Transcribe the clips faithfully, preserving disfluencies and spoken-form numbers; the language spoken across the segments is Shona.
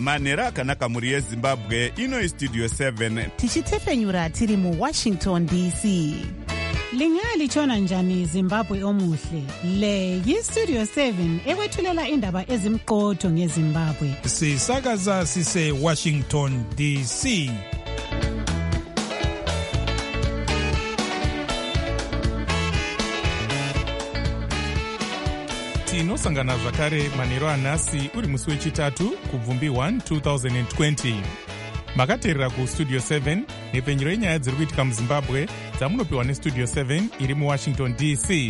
manhero akanaka mhuri yezimbabwe. Ino Studio seven tichitefenyura tiri muWashington D C. Lingalitshona njani Zimbabwe omuhle? Le yiStudio seven ekwethulela indaba ezimqotho ngeZimbabwe. Sisakaza sise Washington D C. Tinosangana zvakare manhero anhasi uri musi wechitatu kubvumbi first twenty twenty. Makateerera kuStudio seven nepfenyuro yenyaya dziri kuitika muZimbabwe dzamunopiwa neStudio seven iri muWashington D C.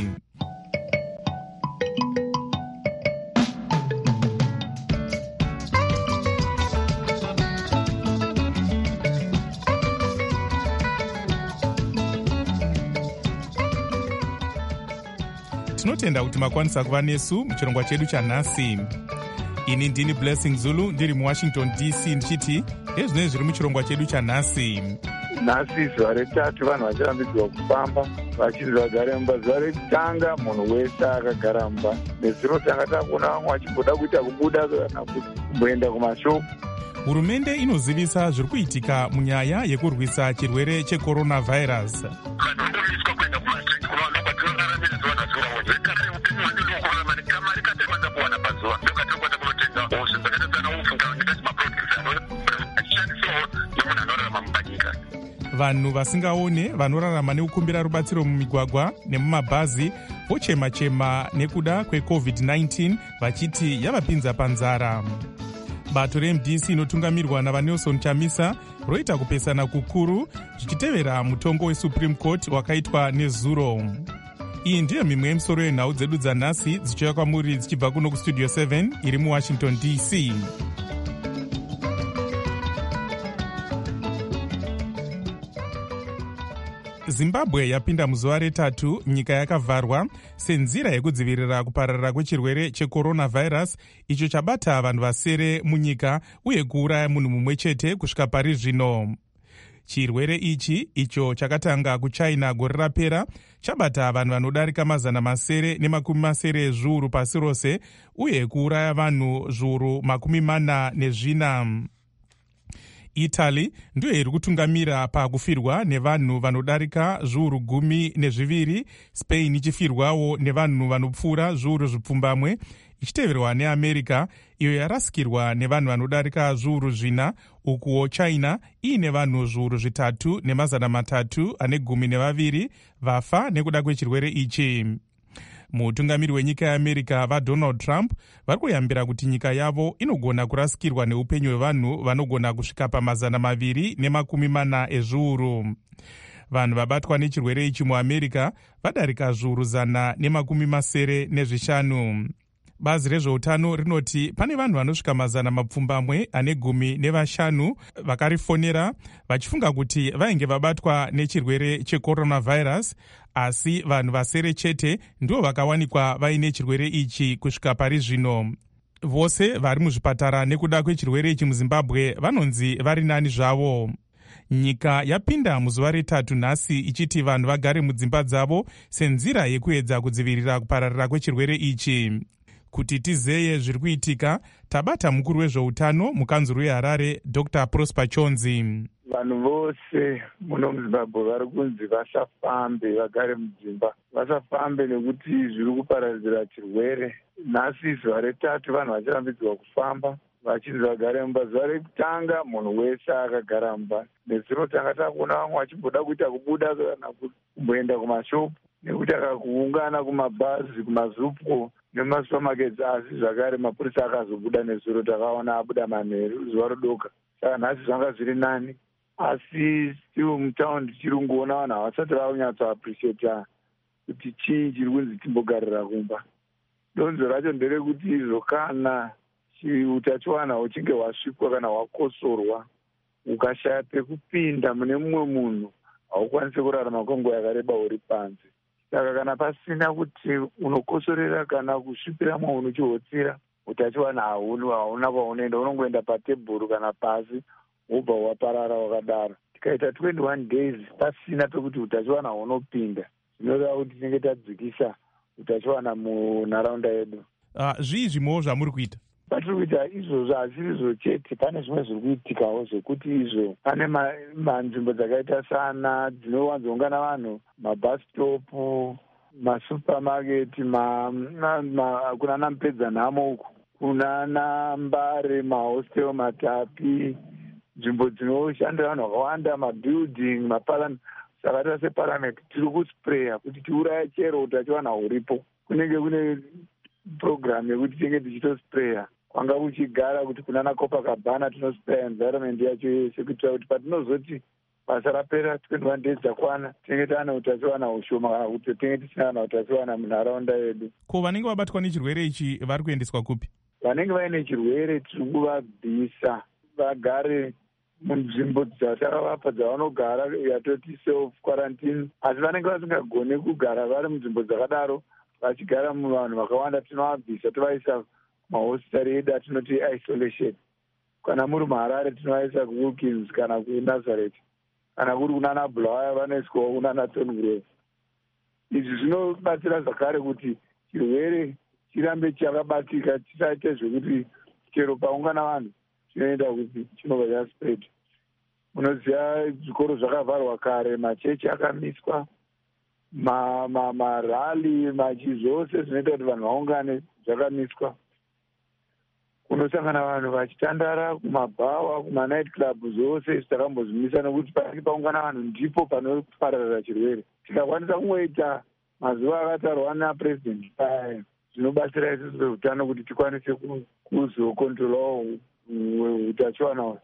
Tinotenda kuti makwanisa kuva nesu muchirongwa chedu chanhasi. Ini ndini Blessing Zulu ndiri muWashington D C ndichiti ezvinenge zviri muchirongwa chedu chanhasi. Nhasi zuva retatu vanhu vachirambidzwa kufamba vachinzi vagare mumba. Zuva rekutanga munhu wese akagara mumba. Nezuro tanga takuona vamwe vachimboda kuita kubuda kana kumboenda kumashopu. Hurumende inozivisa zviri kuitika munyaya yekurwisa chirwere checoronavirus. Vanhu vasingaone vanorarama nekukumbira rubatsiro mumigwagwa nemumabhazi vochema-chema nekuda kwecovid nineteen vachiti yavapinza panzara. Bato reM D C inotungamirwa navaNelson Chamisa roita kupesana kukuru zvichitevera mutongo weSupreme Court wakaitwa nezuro. Iyi ndiyo mimwe yemisoro yenhau dzedu dzanhasi dzichiuya kwamuri dzichibva kuno kuStudio seven iri muWashington D C. Zimbabwe yapinda muzuva retatu nyika yakavharwa senzira yekudzivirira kupararira kwechirwere checoronavirus icho chabata vanhu vasere munyika uye kuuraya munhu mumwe chete kusvika pari zvino. Chirwere ichi icho chakatanga kuChina gore rapera chabata vanhu vanodarika mazana masere nemakumi masere ezviuru pasi rose uye kuuraya vanhu zviuru makumi mana nezvina. Italy ndiyo iri kutungamira pakufirwa nevanhu vanodarika zviuru gumi nezviviri, Spain ichifirwawo nevanhu vanopfuura zviuru zvipfumbamwe, ichiteverwa neAmerica iyo yarasikirwa nevanhu vanodarika zviuru zvina, ukuwo China iine vanhu zviuru zvitatu nemazana matatu ane gumi nevaviri vafa nekuda kwechirwere ichi. Mutungamiri wenyika yeAmerica vaDonald Trump vari kuyambira kuti nyika yavo inogona kurasikirwa neupenyu hwevanhu vanogona kusvika pamazana maviri nemakumi mana ezviuru. Vanhu vabatwa nechirwere ichi muAmerica vadarika zviuru zana nemakumi masere nezvishanu. Bazi rezveutano rinoti pane vanhu vanosvika mazana mapfumbamwe ane gumi nevashanu vakarifonera vachifunga kuti vainge vabatwa nechirwere checoronavirus, asi vanhu vasere chete ndivo vakawanikwa vaine chirwere ichi kusvika pari zvino. Vose vari muzvipatara nekuda kwechirwere ichi muZimbabwe vanonzi vari nani zvavo. Nyika yapinda muzuva retatu nhasi ichiti vanhu vagare mudzimba dzavo senzira yekuedza kudzivirira kupararira kwechirwere ichi. Kuti tizeye zviri kuitika, tabata mukuru wezveutano mukanzuru yeHarare Doctor Prosper Chonzi. Vanhu vose muno muZimbabwe vari kunzi vasafambe, vagare mudzimba. Vasafambe nekuti zviri kuparadzira chirwere. Nhasi zuva retatu vanhu vachirambidzwa kufamba vachinzi vagare mumba. Zuva rekutanga munhu wese akagara mumba. Nezuro tanga takuona vamwe vachimboda kuita kubuda kana kumboenda kumashopu nekuti akakuungana kumabhazi, kumazupo nemasupamaketsi, asi zvakare mapurisa akazobuda nezuro takaona abuda manheru zuva rodoka. Saka nhasi zvanga zviri nani, asi still mutaundi tichiri kungoona vanhu havasati vaunyatso appreciata kuti chii chiri kunzi timbogarira kumba. Donzo racho nderekuti izvo kana utachiwana uchinge hwasvikwa kana hwakosorwa ukashaya pekupinda mune mumwe munhu haukwanisi kurarama kwenguva yakareba uri panze. Saka kana pasina kuti unokosorera kana kusvipira mwe unochihotsira, utachiwana hauna hauna kwaunoenda, unongoenda patebhuru kana pasi wobva waparara wakadaro. Tikaita twenty-one days pasina pekuti utachiwana hunopinda, zvinoreva kuti tinenge tadzikisa utachiwana munharaunda yedu. Uh, zvii zvimwewo zvamuri kuita? patiri kuita izvozvo hasiri izvo chete, pane zvimwe zviri kuitikawo zvekuti izvo pane manzvimbo dzakaita sana dzinowanzoungana vanhu, mabhastopu, masupamaketi, kunana mupedzanhamo uku, kunana Mbare, mahostel, matapi, nzvimbo dzinoshandira vanhu vakawanda, mabuilding, maparliament. Saka tata separliament tiri kuspreya kuti tiuraya chero utachiwana huripo. Kunenge kune program yekuti tinge tichitospreya kwanga kuchigara kuti kunana Copacabana tinospreya environment yacho yese kuitira kuti patinozoti basa rapera twenty one days dzakwana tinenge taana utachiwana hushoma kana kuti tinenge tisina kana utachiwana munharaunda yedu. Ko vanenge vabatwa nechirwere ichi vari kuendeswa kupi? Vanenge vaine chirwere tiri kuvabvisa vagare munzvimbo dzatakavapa dzavanogara yatoti self quarantine, asi vanenge vasingagone kugara vari munzvimbo dzakadaro vachigara muvanhu vakawanda tinovabvisa tovaisa mahositari edu atinoti isolation. Kana muri muHarare tinovaisa kuWilkins kana kuNazareth, kana kuri kunana Bulawayo vanoiswawo kunana Thorngrove. Izvi zvinobatsira zvakare kuti chirwere chirambe chakabatika, chisaite zvekuti chero paungana vanhu chinoenda kuti chinobva chaspread. Munoziva zvikoro zvakavharwa kare, machechi akamiswa, marali, machi zvose zvinoita kuti vanhu vaungane zvakamiswa. Kunosangana vanhu vachitandara kumabhawa, kumanight club, zvose takambozvimisa nekuti panenge paungana vanhu ndipo panopararira chirwere. Tikakwanisa kungoita mazuva akatarwa napresident aya zvinobatsira isusu veutano kuti tikwanise kuzokontrolawo utachiwana uhwu.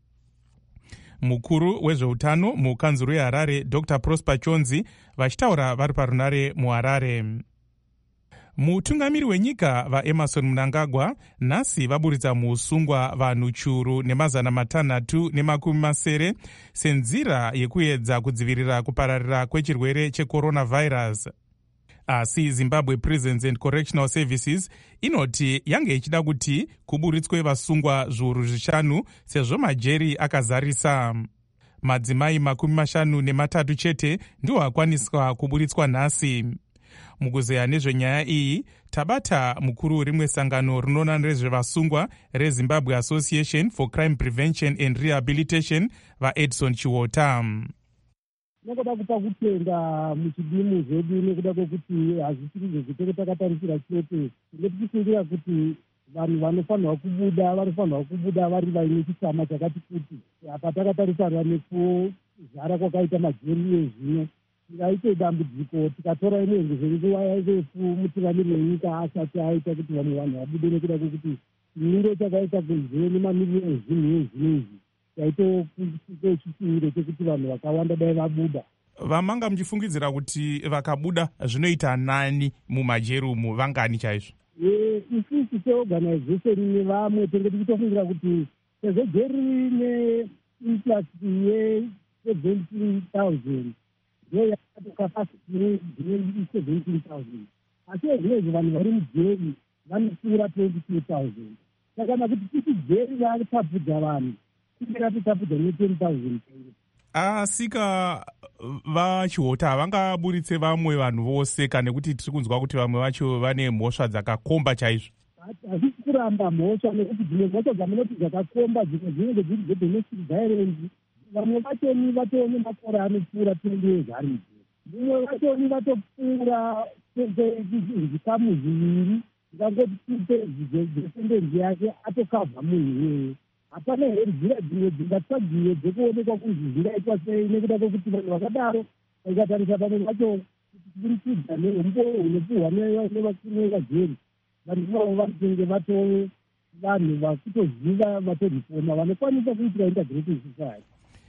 Mukuru wezveutano mukanzuru yeHarare Doctor Prosper Chonzi vachitaura vari parunare muHarare. Mutungamiri wenyika vaEmmerson Mnangagwa nhasi vaburitsa muusungwa vanhu churu nemazana matanhatu nemakumi masere senzira yekuedza kudzivirira kupararira kwechirwere checoronavirus. Asi Zimbabwe Prisons and Correctional Services inoti yange ichida kuti kuburitswe vasungwa zviuru zvishanu sezvo majeri akazarisa. Madzimai makumi mashanu nematatu chete ndiwo akwaniswa kuburitswa nhasi. Mukuzeya nezvenyaya iyi tabata mukuru rimwe sangano rinoona nezvevasungwa reZimbabwe Association for Crime Prevention and Rehabilitation vaEdson Chiwota. Nokuda kupa kutenda muchidimu zvedu nekuda kwekuti hazvisiri zvitoro takatarisira chete, tinenge tichifungira kuti vanhu vanofanirwa kubuda vanofanirwa kubuda vari vaine chitsama chakati kuti apa takatarisana nekuzara kwakaita majeri ezvino tingaite dambudziko tikatora inenge zvenguva yarefu mutungamiri wenyika asati aita kuti vamwe vanhu vabude nekuda kwekuti chimiro chakaita kunze nemamiriro ezvinhu ezvino izvi chaitokusike chishuviro chekuti vanhu vakawanda dai vabuda. Vamanga muchifungidzira kuti vakabuda zvinoita nani mumajeri umu, vangani chaizvo? Isusu seorganization nevamwe tinenge tichitofungira kuti sezvo jeri rine influx ye-seventeen thousand ndo yakati capacity ye-seventeen thousand, asi ezvinezvo vanhu vari mujeri vanopfuura twenty-two thousand. Saka nakuti titi jeri ratapudza vanhu tingatitapudza ne-ten thousand. Asika vaChiwota havangaburitse vamwe vanhu vose kana kuti tiri kunzwa kuti vamwe vacho vane mhosva dzakakomba chaizvo? Hazisi kuramba mhosva nekuti dzimwe mhosva dzamunoti dzakakomba dzimwe dzinenge dziri dzedomestic violence. Vamwe vachoni vatone makore anopfuura twenty years ari mujeri. Vimwe vachoni vatopfuura zvikamu zviviri zvingangoti dzesendenzi yake atokavha munhu iyeye. Hapana here nzira dzimwe dzingatsvagiwe dzekuonekwa kuti zvingaitwa sei nekuda kwekuti vanhu vakadaro vakatarisa pamwe vacho kuburikidza neumbo hunopuhwa nevajeri vanhu ivavo vanenge vatove vanhu vakutoziva vatorifoma vanokwanisa kuitira integrating society.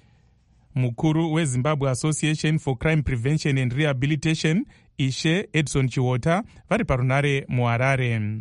Mukuru weZimbabwe Association for Crime Prevention and Rehabilitation Ishe Edson Chiwota vari parunare muHarare.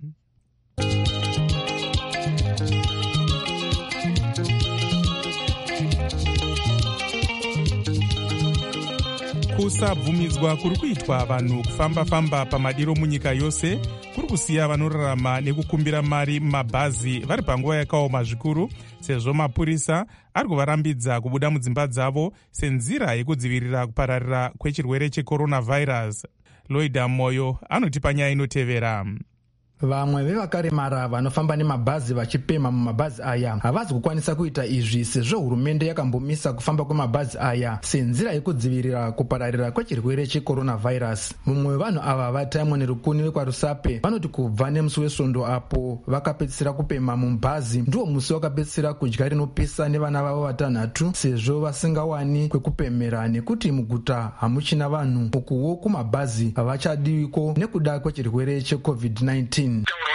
Kusabvumidzwa kuri kuitwa vanhu kufamba-famba pamadiro munyika yose kuri kusiya vanorarama nekukumbira mari mumabhazi vari panguva yakaoma zvikuru, sezvo mapurisa ari kuvarambidza kubuda mudzimba dzavo senzira yekudzivirira kupararira kwechirwere checoronavirus. Lloyd Moyo anotipa nyaya inotevera. Vamwe vevakaremara vanofamba nemabhazi vachipema mumabhazi aya havazi kukwanisa kuita izvi sezvo hurumende yakambomisa kufamba kwemabhazi aya senzira yekudzivirira kupararira kwechirwere cheCoronavirus. Mumwe wevanhu ava vataimwa nerukuni vekwaRusape vanoti kubva nemusi wesvondo apo vakapedzisira kupema mumabhazi ndiwo musi wakapedzisira kudya rinopisa nevana vavo vatanhatu sezvo vasingawani kwekupemera nekuti muguta hamuchina vanhu, ukuwo kumabhazi havachadiwiko nekuda kwechirwere checovid nineteen.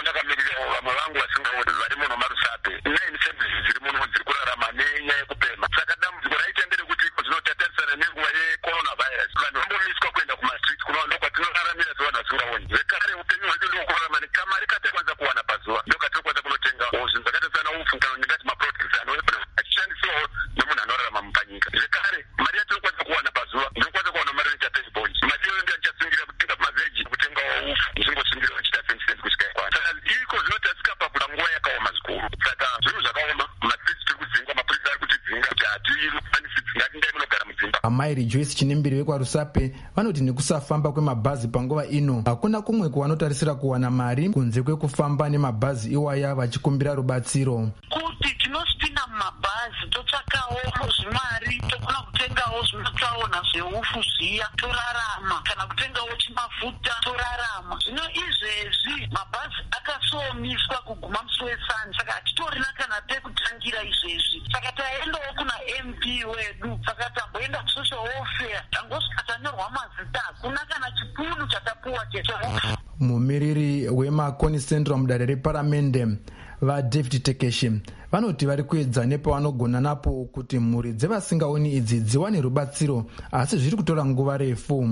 Amairi Joyce Chinimbiri vekwaRusape vanoti nekusafamba kwemabhazi panguva ino hakuna kumwe kwavanotarisira kuwana mari kunze kwekufamba nemabhazi iwaya vachikumbira rubatsiro. Kuti tinosipinda mumabhazi totsvakawo zvimari tokona kutengawo zvinotsaona zveufu zviya torarama, kana kutengawo chimafuta torarama. Zvino izvezvi mabhazi akasomiswa kuguma musi wesani, saka hatitorina kana pekutangira izvezvi. Saka taendawo kuna M P wedu, saka tamboenda kusocial welfare tangosvika tanyorwa mazita, hakuna kana chipunu chatapuwa checheufu. Mumiriri weMakoni Central mudare reparamende vaDavid Tekeshi vanoti vari kuedza nepavanogona napo kuti mhuri dzevasingaoni idzi dziwane rubatsiro, asi zviri kutora nguva refu.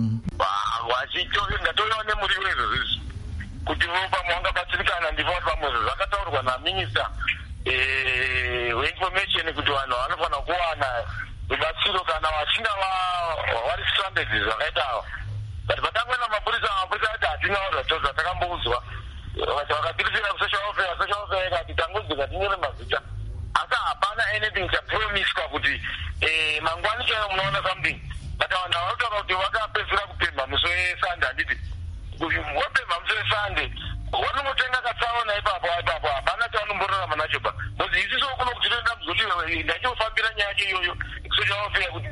Ngatoiwa nemuri wezvo izvi kuti vopamwe vangabatsirikana ndivoti pamwe zvakataurwa naminista weinformation kuti vanhu vanofanira kuwana rubatsiro kana vachinga vari stranded zvakaitawo. But patangwena mapurisa mapurisa ati hatina zvatoza takamboudzwa vakatirisira kusocial welfare social welfare ikati tangodzika tinyore mazita, asi hapana anything chapromiswa kuti mangwani chaiwo munoona something. But vanhu vanotaura kuti vakapedzisira kupemha musi wesande, handiti wapemha musi wesande vanomotenga katsaona ipapo ipapo hapana chavanomborarama nacho pa because isiso kuno kuti tinoenda muzoti ndachofambira nyaya yacho iyoyo social welfare kuti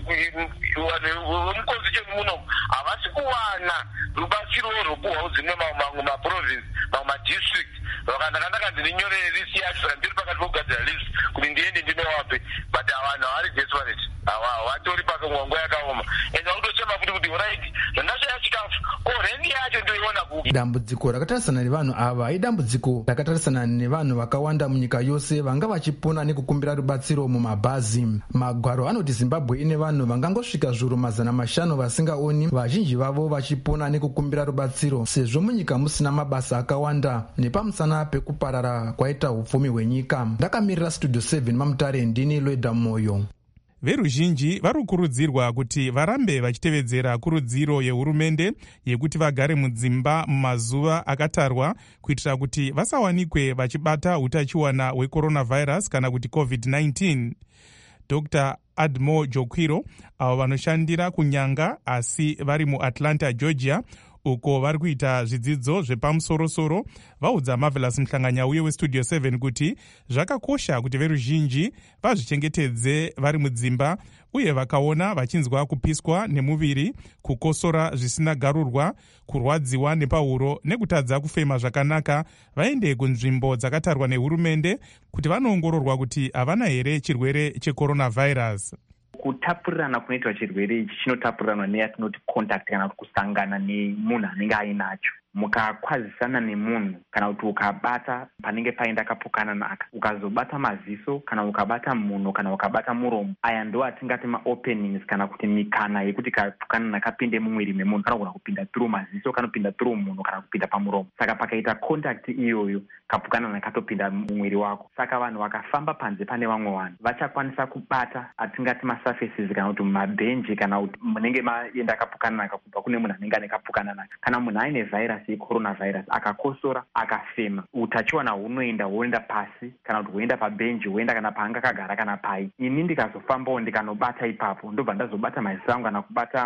vemukonzi chenu munomu havasi kuwana rubatsiro rwopuhwawo dzimwe mamwe maprovince mamwe madistrict vakandakandaka ndininyorere list yacho saka ndiri pakati pokugadzira list kuti ndiende ndinowape, but vanhu havari desperate, vatori pakangwanguva yakaoma ende vakutochema futi kuti right zvandashaya chikafu ko reni yacho ndoiona kupi. Dambudziko rakatarisana nevanhu ava idambudziko rakatarisana nevanhu vakawanda munyika yose vanga vachipona nekukumbira rubatsiro mumabhazi. Magwaro anoti Zimbabwe ine vanhu vangangosvika zviuru mazana mashanu vasingaoni, vazhinji vavo vachipona nekukumbira rubatsiro sezvo munyika musina mabasa akawanda nepamusana pekuparara kwaita upfumi hwenyika. Ndakamirira Studio seven Mamutare, ndini Loida Moyo. Veruzhinji vari kukurudzirwa kuti varambe vachitevedzera kurudziro yehurumende yekuti vagare mudzimba mumazuva akatarwa kuitira kuti vasawanikwe vachibata utachiwana hwecoronavirus kana kuti covid nineteen. Doctor Admo Jokwiro avo vanoshandira kunyanga asi vari muAtlanta, Georgia, uko vari kuita zvidzidzo zvepamusorosoro, vaudza Marvelous Muhlanganyauye weStudio seven kuti zvakakosha kuti veruzhinji vazvichengetedze vari mudzimba uye vakaona vachinzwa kupiswa nemuviri, kukosora zvisina garurwa, kurwadziwa nepahuro nekutadza kufema zvakanaka, vaende kunzvimbo dzakatarwa nehurumende kuti vanoongororwa kuti havana here chirwere checoronavirus. Kutapurirana kunoitwa chirwere ichi chinotapuriranwa neyatinoti contact kana kuti kusangana nemunhu anenge ainacho. Mukakwazisana nemunhu kana kuti ukabata panenge paenda kapukana naka, ukazobata maziso kana ukabata munhu kana ukabata muromo, aya ndo atingati maopenings kana kuti mikana yekuti kapukana nakapinde mumwiri memunhu kana kuna kupinda through maziso kana kupinda through munhu kana kupinda pamuromo. Saka pakaita contact iyoyo kapukana nakatopinda mumwiri wako. Saka vanhu vakafamba panze pane vamwe vanhu vachakwanisa kubata atingati masurfaces kana kuti mabhenji kana kuti munenge maenda kapukana naka kubva kune munhu anenge ane kapukana naka. Kana munhu aine virus yecoronavirus akakosora akafema, utachiwana hunoenda hunoenda pasi kana kuti huenda pabhenji huenda kana paanga kagara kana pai. Ini ndikazofambawo ndikanobata ipapo ndobva ndazobata maziso angu kana kubata munhu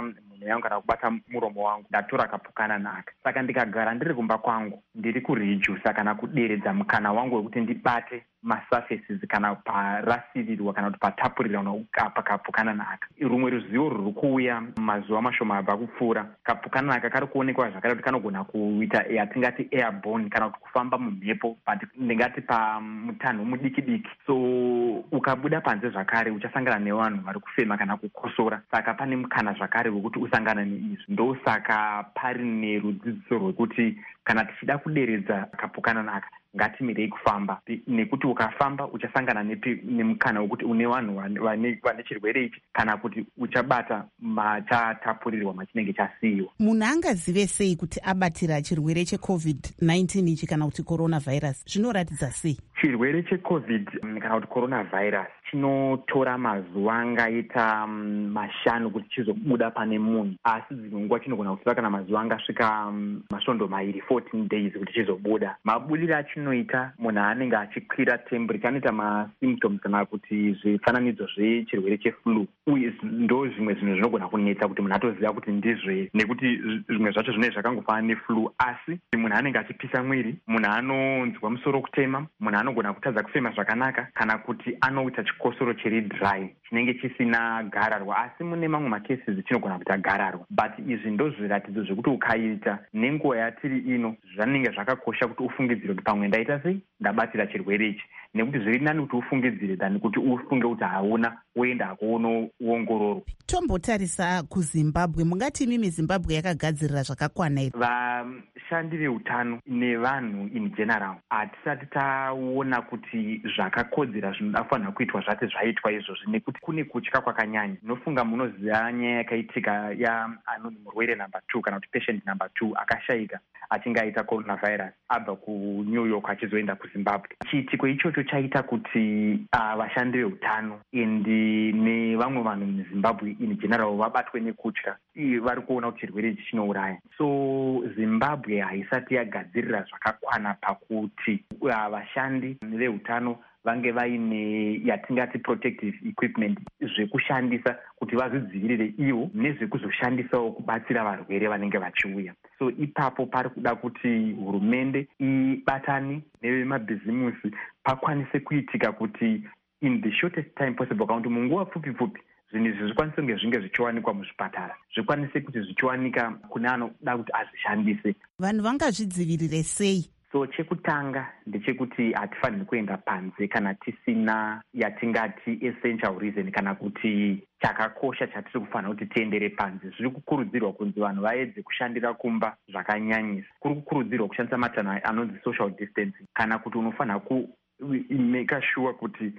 mhino yangu kana kubata muromo wangu ndatora kapukana naka. Saka ndikagara ndiri kumba kwangu ndiri kurijusa kana kuderedza mukana wangu wekuti ndibate masurfaces kana parasirirwa kana kuti patapurirwa pakapukana naka. Rumwe ruzivo ruri kuuya mazuva mashoma abva kupfuura, kapukana naka kari kuonekwa zvakare kuti kanogona kuita yatingati airborne kana kuti kufamba mumhepo but ndingati pamutanho mudiki diki. So ukabuda panze zvakare uchasangana nevanhu vari kufema kana kukosora, saka pane mukana zvakare wekuti usangana neizvi. Ndosaka pari nerudzidziso rwekuti kana tichida kuderedza kapukana naka ngatimirei kufamba, nekuti ukafamba uchasangana nemukana wekuti une vanhu vane chirwere ichi kana kuti uchabata machatapurirwa machinenge chasiyiwa. Munhu angazive sei kuti abatira chirwere checovid nineteen ichi kana kuti coronavirus? Zvinoratidza sei? Chirwere checovid kana kuti coronavirus chinotora mazuva angaita mashanu kuti chizobuda pane munhu, asi dzimwe nguva chinogona kutora kana mazuva angasvika masvondo mairi fourteen days kuti chizobuda. Mabudiro achinoita munhu anenge achikwira temperature anoita masymptoms kana kuti zvifananidzo zvechirwere cheflu, uye ndo zvimwe zvinhu zvinogona kunetsa kuti munhu atoziva kuti ndizve, nekuti zvimwe zvacho zvinenge zvakangofanana neflu. Asi munhu anenge achipisa mwiri, munhu anonzwa musoro kutema, munhu anogona kutadza kufema zvakanaka kana kuti anoita chikosoro chiri dry chinenge chisina gararwa, asi mune mamwe macases chinogona kuita gararwa. But izvi ndo zviratidzo zvekuti ukaita nenguva yatiri ino zvanenge zvakakosha kuti ufungidzire kuti pamwe ndaita sei ndabatira chirwere ichi, nekuti zviri nani kuti ufungidzire than kuti ufunge kuti hauna woenda kuonoongororwa. Tombotarisa kuZimbabwe, mungati mimi Zimbabwe yakagadzirira zvakakwana here? Vashandi veutano nevanhu in general hatisati taona kuti zvakakodzera zvinofanira kuitwa zvati zvaitwa izvozvi, nekuti kune kutya kwakanyanya. Nofunga munoziva nyaya yakaitika yaanoni murwere number two kana kuti patient number two akashayika achinge aita coronavirus abva kuNew York achizoenda kuZimbabwe. Chiitiko ichocho chaita kuti uh, vashandi veutano endi nevamwe vanhu muZimbabwe in general vabatwe nekutya, vari kuona kuti chirwere ichi chinouraya. So Zimbabwe haisati yagadzirira zvakakwana pakuti uh, vashandi veutano vange vaine yatingati protective equipment zvekushandisa kuti vazvidzivirire ivo nezvekuzoshandisawo kubatsira varwere vanenge vachiuya. So ipapo pari kuda kuti hurumende ibatani nevemabhizimusi pakwanise kuitika kuti in the shortest time possible kana kuti munguva pfupi pfupi zvinhu izvi zvikwanise kunge zvinge zvichiwanikwa muzvipatara, zvikwanise kuti zvichiwanika kune anoda kuti azvishandise. Vanhu vangazvidzivirire sei? So chekutanga ndechekuti hatifaniri kuenda panze kana tisina yatingati essential reason kana kuti chakakosha chatiri kufanira kuti tiendere panze. Zviri kukurudzirwa kunzi vanhu vaedze kushandira kumba zvakanyanyisa. Kuri kukurudzirwa kushandisa matanho anonzi social distancing, kana kuti unofanira ku make sure kuti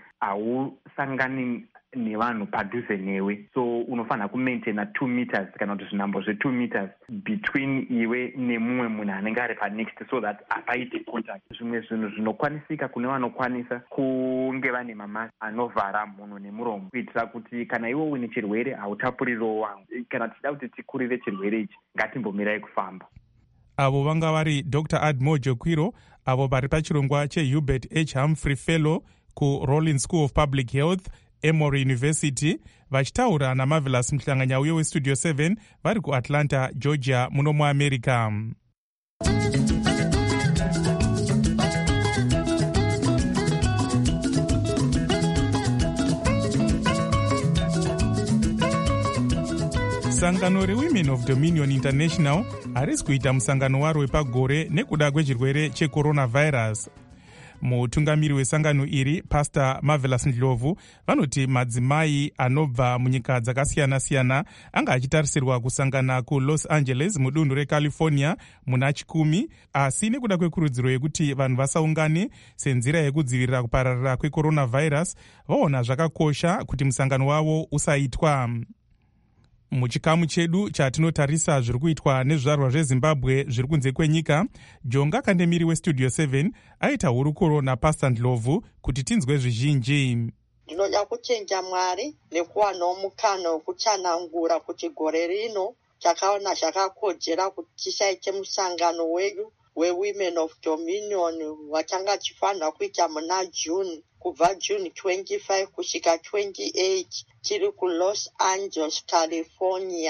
hausangani nevanhu padhuze newe. So unofanira kumaintaina two meters kana kuti zvinhambo zve-two meters between iwe nemumwe munhu anenge ari panext, so that hapaite contact. Zvimwe zvinhu zvinokwanisika kune vanokwanisa kunge vane mamasi anovhara mhuno nemuromo, kuitira kuti kana iwe une chirwere hautapuririwo wangu. Kana tichida kuti tikurire chirwere ichi ngatimbomirai kufamba. Avo vanga vari Doctor Admo Jokwiro, avo vari pachirongwa cheHubert H. Humphrey Fellow kuRollins School of Public Health, Emory University, vachitaura naMarvelous Mhlanganyauye weStudio seven vari kuAtlanta, Georgia, muno muAmerica. Sangano reWomen of Dominion International harisi kuita musangano waro wepagore nekuda kwechirwere checoronavirus. Mutungamiri wesangano iri, Pastor Marvelous Ndlovu, vanoti madzimai anobva munyika dzakasiyana-siyana anga achitarisirwa kusangana kuLos Angeles mudunhu reCalifornia muna chikumi, asi nekuda kwekurudziro yekuti vanhu vasaungane senzira yekudzivirira kupararira kwecoronavirus, vaona zvakakosha kuti musangano wavo usaitwa. Muchikamu chedu chatinotarisa zviri kuitwa nezvizvarwa zveZimbabwe zviri kunze kwenyika, Jonga Kandemiri weStudio seven aita hurukuro naPastor Ndlovu kuti tinzwe zvizhinji. Ndinoda kuchenja Mwari nekuwanawo mukana wekuchanangura kuti gore rino takaona zvakakodzera kuti tisaite musangano wedu weWomen of Dominion watanga tichifanira kuita muna June, kubva June twenty-five kusvika twenty-eight tiri kuLos Angeles, California.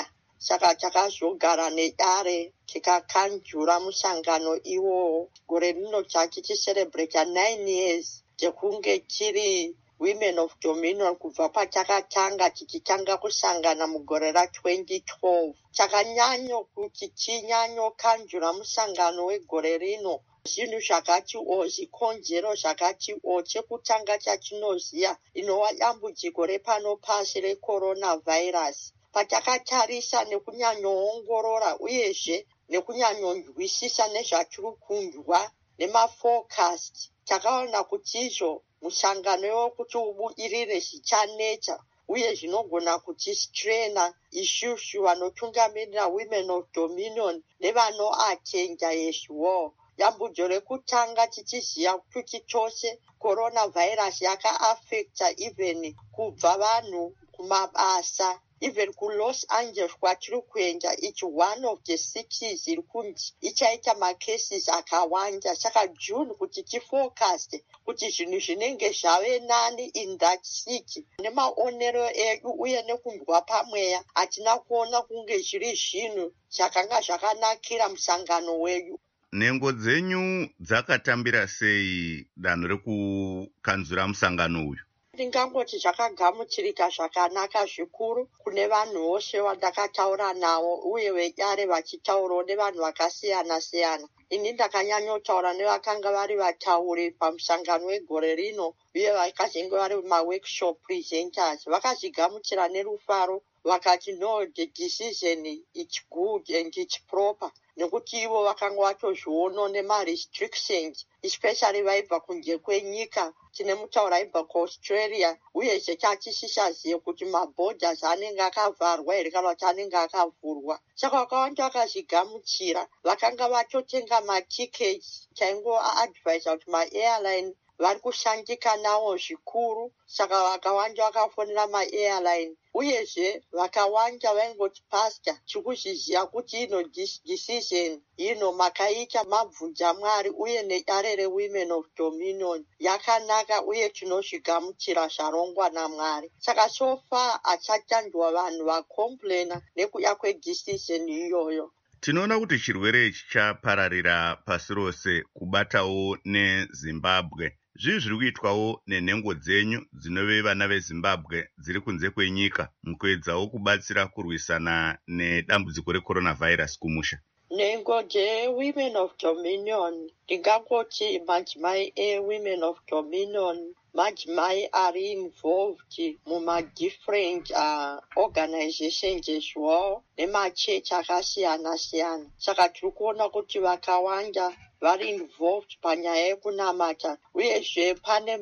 saka takazogara nedare tikakanjura musangano iwowo. Gore rino tichicerebrata nine years tekunge tiri Women of Dominion kubva patakatanga tichitanga kusangana mugore ra twenty twelve. Chakanyanyo kuti chinyanyo kanjura musangano wegore rino. Zvinhu zvakati o zvikonzero zvakati o chekutanga chatinoziya inova dambudziko repano pasi recoronavirus. Patakatarisa nekunyanyoongorora uyezve nekunyanyonzwisisa nezvatiri kunzwa nemaforecast, takaona kuti izvo musangano wekuti ubudirire zvichaneta uye zvinogona kuchistrena ishushu vanotungamirira Women of Dominion nevanoatenja yezviwo. Dambudzo rekutanga tichiziya kuti chose coronavirus yakaafecta even kubva vanhu kumabasa. Even ku Los Angeles kwatiri kuenda, it's one of the cities iri kunzi ichaita macases akawanda. Saka June kuti tiforecast kuti zvinhu zvinenge zvave nani in that city. Nemaonero edu uye nekunzwa pamweya hatina kuona kunge zviri zvinhu zvakanga zvakanakira musangano wedu. Nhengo dzenyu dzakatambira sei danho rekukanzura musangano uyu? Ndingangoti zvakagamuchirika zvakanaka zvikuru kune vanhu vose vandakataura navo uye vedare vachitaurawo nevanhu vakasiyana siyana. Ini ndakanyanyotaura nevakanga vari vatauri pamusangano wegore rino uye vakazenge vari maworkshop presenters. Vakazvigamuchira nerufaro vakati no, the decision it's good and it's proper. Nekuti ivo vakanga vatozviona nemarestrictions especially vaibva kunze kwenyika. Tine mutaura aibva kuAustralia uyezve tachishisaziye kuti maborders anenge akavharwa here kana kuti anenge akavhurwa. Saka vakawanda vakazvigamuchira, vakanga vatotenga matickets. Taingoadvisa kuti maairline vari kushandika nawo zvikuru, saka vakawanda vakafonera maairline. Uyezve vakawanda vaingoti pastor tikuzviziya kuti ino decision ino makaita mabvunza Mwari uye nedare reWomen of Dominion yakanaka uye tinozvigamuchira zvarongwa naMwari. Saka so far hachatandwa vanhu vacomplaina nekuda kwedecision iyoyo. Tinoona kuti chirwere ichi chapararira pasi rose kubatawo neZimbabwe. Zvii zviri kuitwawo nenhengo dzenyu dzinove vana veZimbabwe dziri kunze kwenyika mukuedzawo kubatsira kurwisana nedambudziko recoronavirus kumusha? Nhengo dzeWomen of Dominion, ndingangoti madzimai eWomen of Dominion madzimai ari involved muma-different uh, organizations ezviwo nemachechi akasiyana siyana. Saka tiri kuona kuti vakawanda vari involved panyaya yekunamata uyezve pane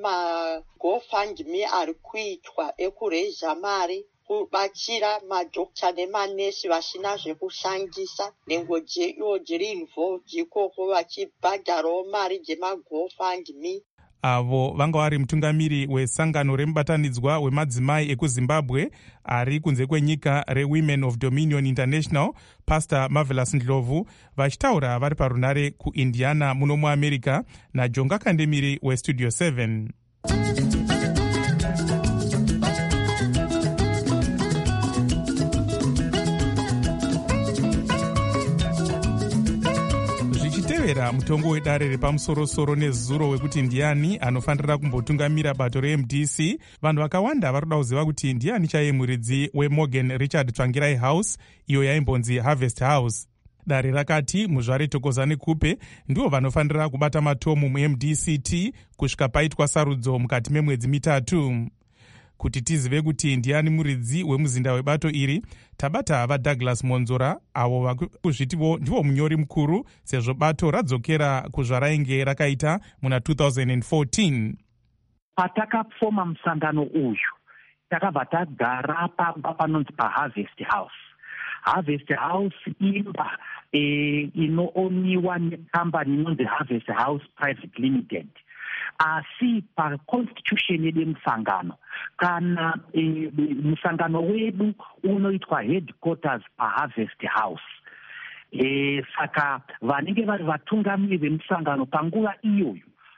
maGoFundMe ari kuitwa ekureza mari kubatsira madhokta nemanesi vasina zvekushandisa. Nhengo dzeyo dziri involved ikoko vachibhadharawo mari dzemaGoFundMe. Avo vanga vari mutungamiri wesangano remubatanidzwa wemadzimai ekuZimbabwe ari kunze kwenyika reWomen of Dominion International, Pastor Marvelous Ndlovu, vachitaura vari parunare kuIndiana muno muAmerica naJonga Kandemiri weStudio seven. Tevera mutongo wedare repamusoro-soro nezuro wekuti ndiani anofanira kumbotungamira bato reM D C. Vanhu vakawanda vari kuda kuziva kuti ndiani chaiye muridzi weMorgan Richard Tsvangirai House, iyo yaimbonzi Harvest House. Dare rakati muzvare Thokozani Kupe ndivo vanofanira kubata matomu muM D C T kusvika paitwa sarudzo mukati memwedzi mitatu. Kuti tizive kuti ndiani muridzi wemuzinda webato iri, tabata vaDouglas Monzora, avo vakuzvitivo ndivo munyori mukuru sezvo bato radzokera kuzvarainge rakaita muna two thousand fourteen. Patakafoma musangano uyu takabva tagara pamba panonzi paHarvest House. Harvest House imba e, inooniwa nekambani inonzi Harvest House Private Limited. Asi paconstitution yedu musangano kana e, musangano wedu unoitwa headquarters paHarvest House. E, saka vanenge vari vatungamiri vemusangano panguva iyoyo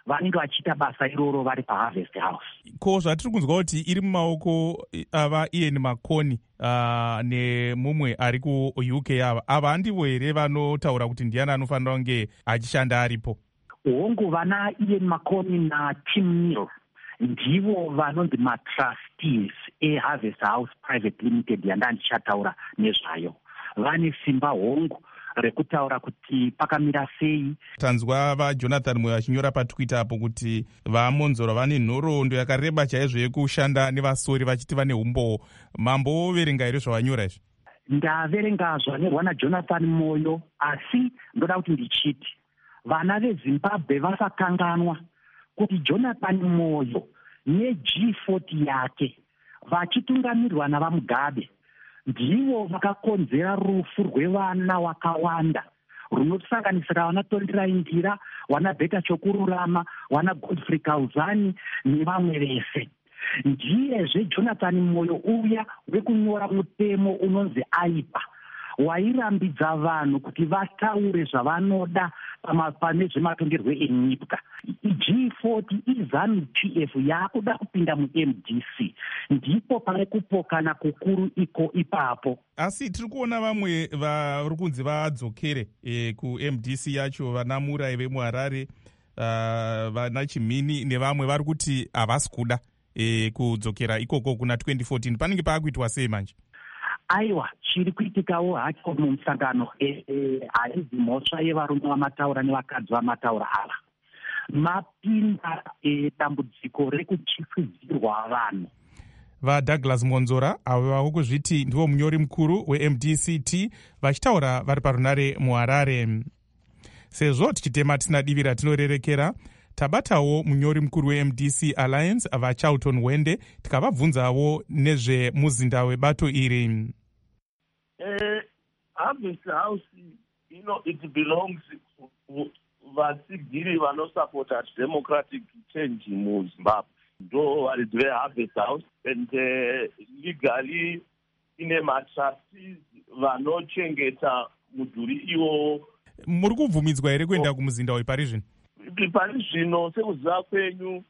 vanenge vachiita basa iroro vari paharvest house. Ko zvatiri kunzwa kuti iri mumaoko ava Ian Makoni uh, nemumwe ari ku-U K ava ava handivo here vanotaura kuti ndiani anofanira kunge achishanda aripo? Hongu, vana Ian Makoni naTim Neal ndivo vanonzi matrustees eHarvest House Private Limited yandandichataura nezvayo. Vane simba hongu rekutaura kuti pakamira sei. Tanzwa vaJonathan Moyo vachinyora patwitter apo kuti vamonzora vane nhoroondo yakareba chaizvo yekushanda nevasori vachiti vane umbo. Mambo verenga here zvavanyora izvi? Ndaverenga zvanyorwa naJonathan Moyo, asi ndoda kuti ndichiti vana veZimbabwe vasakanganwa kuti Jonathan Moyo neG forty yake vachitungamirirwa navaMugabe ndivo vakakonzera rufu rwevana wakawanda runosanganisira vana Tondirai Ndira, vana Beta Chokururama, vana Godfrey Kauzani nevamwe vese. Ndiyezve Jonathan Moyo uya wekunyora mutemo unonzi aipa wairambidza vanhu kuti vataure zvavanoda pane zvematongerwo enyika. G forty iZANU P F yakuda kupinda mu-M D C, ndipo pane kupokana kukuru iko ipapo. Asi tiri kuona vamwe vari kunzi vadzokere e, ku-M D C yacho, vana Murai vemuHarare, uh, vana Chimini nevamwe vari kuti havasi kuda e, kudzokera ikoko kuna twenty fourteen. Panenge paakuitwa sei manje? Aiwa, chiri kuitikawo hacho mumusangano haidzi mhosva yevarume vamataura nevakadzi vamataura ava. Mapinda dambudziko rekuchifidzirwa vanhu. VaDouglas Monzora avo vavo kuzviti ndivo munyori mukuru we-M D C T vachitaura vari parunare muHarare. Sezvo tichitema tisina divi ratinorerekera, tabatawo munyori mukuru we-M D C Alliance vaCharlton Wende tikavabvunzawo nezvemuzinda webato iri. Uh, Harvest House, you know, it belongs to vasigiri vanosupporta democratic change muZimbabwe. Ndo vari veHarvest House and uh, legally ine matrustees vanochengeta mudhuri iwo. Muri kubvumidzwa here kuenda kumuzinda wepari zvino? Pari zvino sekuziva kwenyu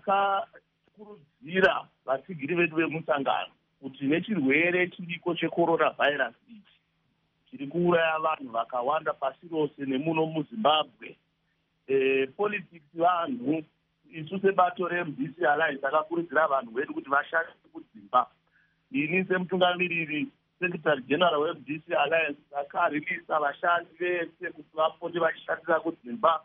takakurudzira vasigiri vedu vemusangano kuti nechirwere chiriko checoronavirus ichi chiri kuuraya vanhu vakawanda pasi rose nemuno muZimbabwe. E, politics vanhu isu sebato re-M D C Alliance takakurudzira vanhu vedu kuti vashande kudzimba. Ini semutungamiriri Secretary General we-M D C Alliance akaririsa vashandi vese kuti vapote vachishandira kudzimba,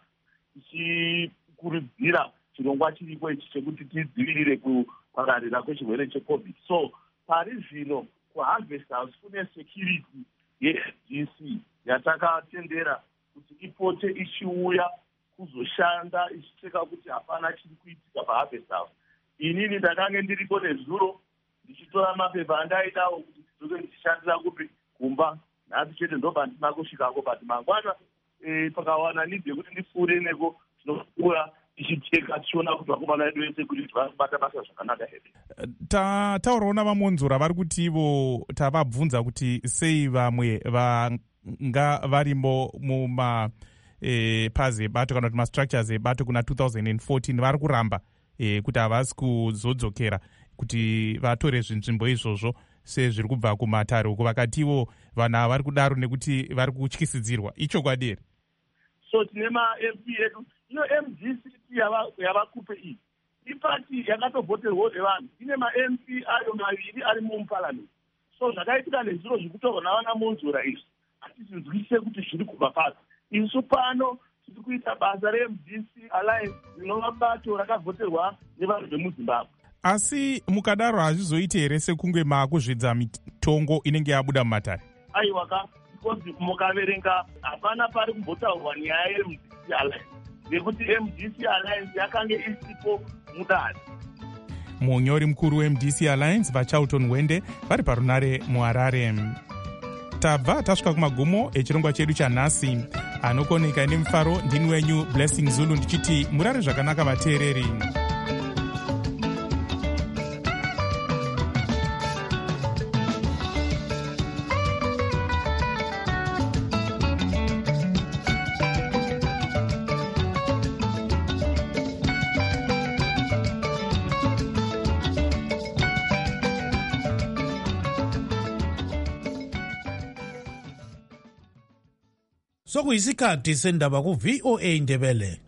tichikurudzira chirongwa chiripo ichi chekuti tidzivirire kupararira kwechirwere cheCovid. So pari zvino kuHarvest House kune security ye-M D C yatakatendera kuti ipote ichiuya kuzoshanda ichicheka kuti hapana chiri kuitika paHarvest House. Inini ndakange ndiriko nezuro ndichitora mapepa andaidawo kuti tidzoke ndichishandira kupi kumba. Nhasi chete ndobva ndisina kusvikako, but mangwana e, pakawana nidhi yekuti ndipfuure neko tinokura tichiteka tichiona kuti vakomana vedu vese kuti vari kubata basa zvakanaka here. Tataurawo navamonzora vari kuti ivo tavabvunza kuti sei vamwe vanga varimo muma e, pazi ebato kana kuti mastructures ebato kuna two thousand fourteen vari kuramba e, kuti havasi kuzodzokera kuti vatore zvinzvimbo izvozvo sezviri kubva kumatare uko. Vakatiwo vanhu ava vari kudaro nekuti vari kutyisidzirwa. Ichokwadi here? So tine ma-M P edu, iyo M D C T yavakupe iyi ipati yakatovhoterwawo nevanhu, ine ma-M P ayo maviri ari muparliament. So zvakaitika nezviro zvikutorwa navana Monzora izvi hatizvinzwisise kuti zviri kubva pasi. Isu pano tiri kuita basa re-M D C Alliance rinova bato rakavhoterwa nevanhu vemuZimbabwe. Asi mukadaro hazvizoiti here sekunge maakuzvidza mitongo inenge yabuda mumatare? Aiwa ka, because mukaverenga hapana pari kumbotaurwa nyaya ye-M D C Alliance nekuti M D C Alliance yakange isipo mudare. Munyori mukuru we-M D C Alliance vaCharlton Wende vari parunare muHarare. Tabva tasvika kumagumo echirongwa chedu chanhasi. Anokoneka nemufaro ndini wenyu Blessing Zulu ndichiti murare zvakanaka vateereri. Sokuyisikhathi sendaba ku V O A Ndebele.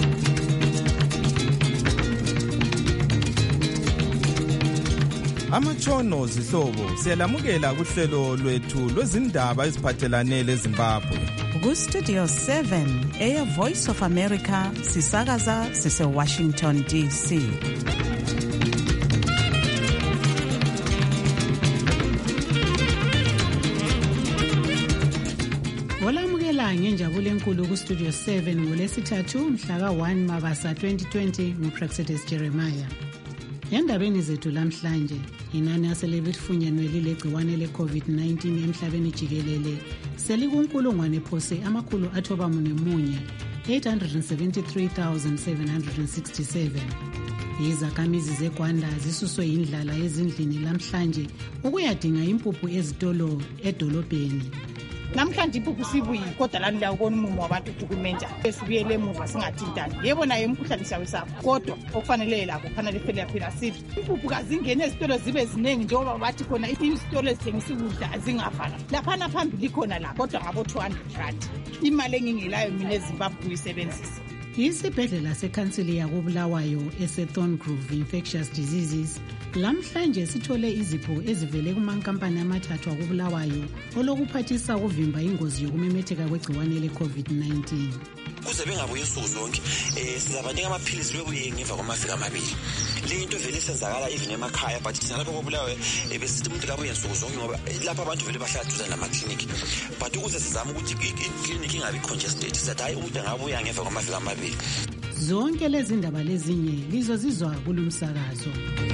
Amatshono zihlobo siyalamukela kuhlelo lwethu lwezindaba eziphathelane leZimbabwe. Ku Studio seven eya Voice of America sisakaza sise Washington D C. Olamukela ngenjabulo enkulu ku Studio seven ngolesithathu mhla ka one Mabasa twenty twenty nguPrexedes Jeremiah. Endabeni zethu lamhlanje inani aselelifunyenwe lile gciwane le COVID nineteen emhlabeni jikelele selikunkulungwane phose amakhulu athoba munemunye eight hundred seventy-three thousand seven hundred sixty-seven. Izakhamizi zeGwanda zisuswe indlala ezindlini lamhlanje ukuyadinga impuphu ezitolo edolobheni. Namhlanje impuphu sibuyi kodwa lani la ubona umumo wabantu document esibuyele emuva singathintani. Yebo nayo imkhuhlane siyawesapha kodwa okufanele lapho kufanele phela phela sithi impuphu kazingene ezitolo zibe ziningi njengoba bathi khona izitolo ezithengisa ukudla zingafana. Lapha phambili khona la kodwa ngabo two hundred rand. Imali engingelayo mina eZimbabwe uyisebenzisa. Isibhedlela sekhansili yakobulawayo eSethorn Grove Infectious Diseases lamhlanje sithole izipho ezivele kumankampani amathathu akobulawayo olokuphathisa ukuvimba ingozi yokumemetheka kwegciwane le-COVID nineteen. Kuze bengabuye insuku zonke eh sizabanika amaphilisi bebuye ngemva kwamaviki amabili. Le into vele isenzakala even emakhaya but thina lapha kobulawayo besithi umuntu kabuye insuku zonke ngoba lapha abantu vele bahlala duze nama-clinic. But ukuze sizama ukuthi i-clinic ingabi congested sizathi hayi umuntu angabuya ngemva kwamaviki amabili. Zonke lezi ndaba lezinye lizozizwa kulumsakazo.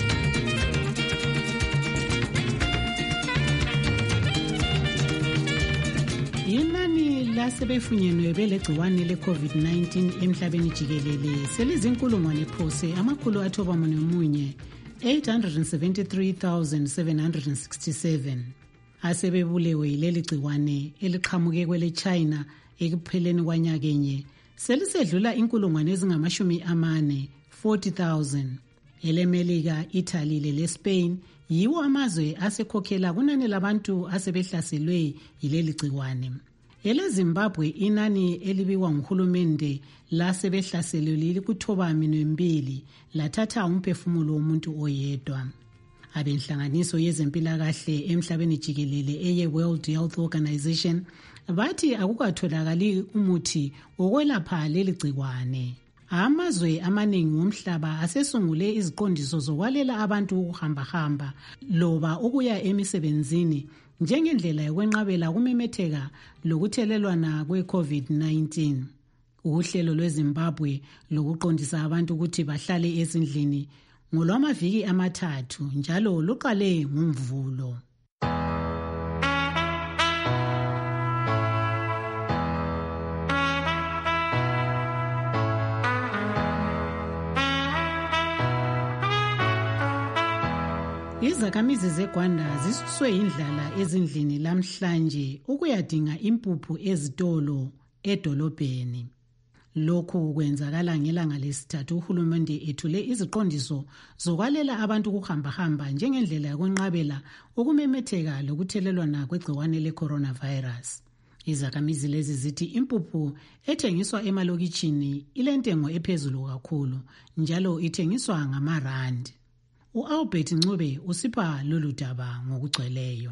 Inani lasebefunyenwe belegciwane le-COVID nineteen emhlabeni jikelele selizinkulungwane phose amakhulu athoba munemunye eight hundred seventy-three thousand seven hundred sixty-seven. Asebebulewe yileli gciwane eliqhamuke kwele China ekupheleni kwanyakenye selisedlula inkulungwane ezingamashumi amane forty thousand. EleMelika, Italy leSpain yiwo amazwe asekhokhela kunani labantu asebehlaselwe yileli gciwane. EleZimbabwe inani elibikwa nguhulumende lasebehlaselwe likuthoba minwembili lathatha umphefumulo womuntu oyedwa. Abenhlanganiso yezempilakahle emhlabeni jikelele eye World Health Organization bathi akukatholakali umuthi wokwelapha leli gciwane. Amazwe amaningi womhlaba asesungule iziqondiso zokwalela abantu ukuhamba-hamba loba ukuya emisebenzini njengendlela yokwenqabela kumemetheka lokuthelelwana kwe-COVID nineteen. Uhlelo lweZimbabwe lokuqondisa abantu ukuthi bahlale ezindlini ngolwamaviki amathathu njalo luqale ngoMvulo. Izakhamizi zeGwanda zisuswe indlala ezindlini lamhlanje ukuyadinga impuphu ezitolo edolobheni. Lokhu kwenzakala ngelanga lesithathu uhulumende ethule iziqondiso zokwalela abantu ukuhamba-hamba njengendlela yokwenqabela ukumemetheka lokuthelelwana kwegciwane le-coronavirus. Izakhamizi lezi zithi impuphu ethengiswa emalokitshini ilentengo ephezulu kakhulu njalo ithengiswa ngamarandi. U-Albert Ncube usipha lolu daba ngokugcweleyo.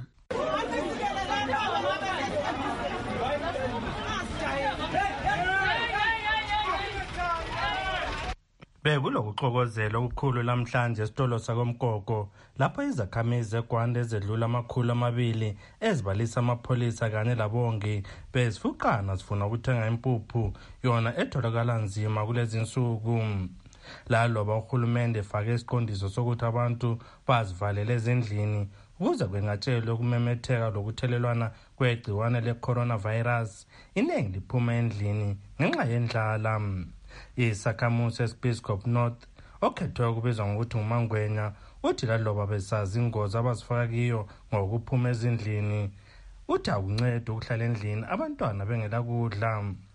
Bekulokuxokozela okukhulu lamhlanje esitolo sakomgogo lapho izakhamizi zeGwanda ezedlula amakhulu amabili ezibalisa amapholisa kanye labongi bezifuqana zifuna ukuthenga impuphu yona etholakala nzima kulezi nsuku. Laloba uhulumende efake isiqondiso sokuthi abantu bazivalele ezindlini ukuze kwengatshelwe ukumemetheka lokuthelelwana kwegciwane le-coronavirus, iningi liphuma endlini ngenxa yendlala. Isakhamuzi Episcopal North okhethwe ukubizwa ngokuthi nguMangwenya uthi laloba besazi ingozi abazifaka kiyo ngokuphuma ezindlini uthi akuncede ukuhlala endlini abantwana bengela kudla.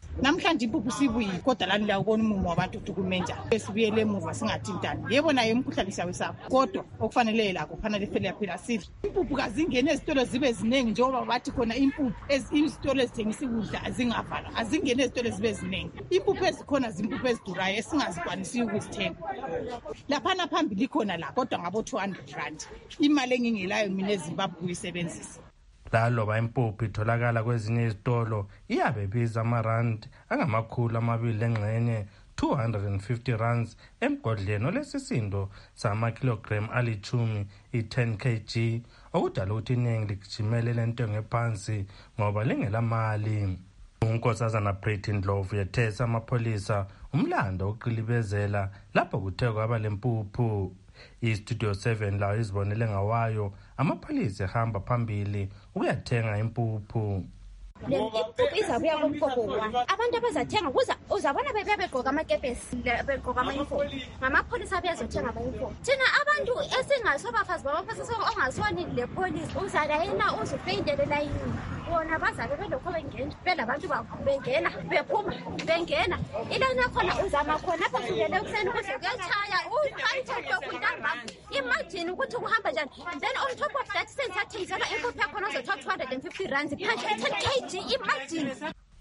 namhlanje impuphu sibuyi kodwa lani liyawubona umumo wabantu udukumenja esibuyele emuva singathintani. Yebo naye umkhuhlane siyawesaba kodwa okufanele lakho kufanele ifele yaphila sidle. Impuphu kazingene ezitolo zibe ziningi njengoba bathi khona impuphu izitolo ezithengisa ukudla azingavalwa, azingene ezitolo zibe ziningi. Impuphu ezikhona zimpuphu ezidurayo esingazikwanisiyo ukuzithenga. Laphana phambili khona la kodwa ngabo two hundred rand. Imali engingelayo mina eZimbabwe uyisebenzisa. Laloba impuphu itholakala kwezinye izitolo iyabe ibiza amarandi angamakhulu amabili engxenye two hundred fifty rands emgodleni olesisindo samakilogram alichumi i-ten kilograms okudala ukuthi iningi ligijimele lentengo ephansi ngoba lingelamali. Unkosazana Pretty Ndlovu yethesa amapholisa umlando oqilibezela lapho kuthe kwaba lempuphu. I-Studio seven lawo izibonele ngawayo amapholisa ehamba phambili ukuyathenga impuphu. Impuphu izabuya komgogo wami. Abantu abazathenga kuza uzabona bebe begqoka amakepesi begqoka ama-uniform. Ngamapholisa bezothenga ama-uniform. Thina abantu esingasobafazi babaphosa ongaswani le police uzalayina uzufeyindele layini. Bona bazabe belokho bengena belabantu bengena bephuma bengena ilana khona uzama khona apho kungele ekuseni kuhle kuyachaya ukhanthe lokundamba. Imagine ukuthi kuhamba njani. Then on top of that sensathengisela impuphu yakho ozothatha two hundred fifty rands phansi ten kilograms. Imagine.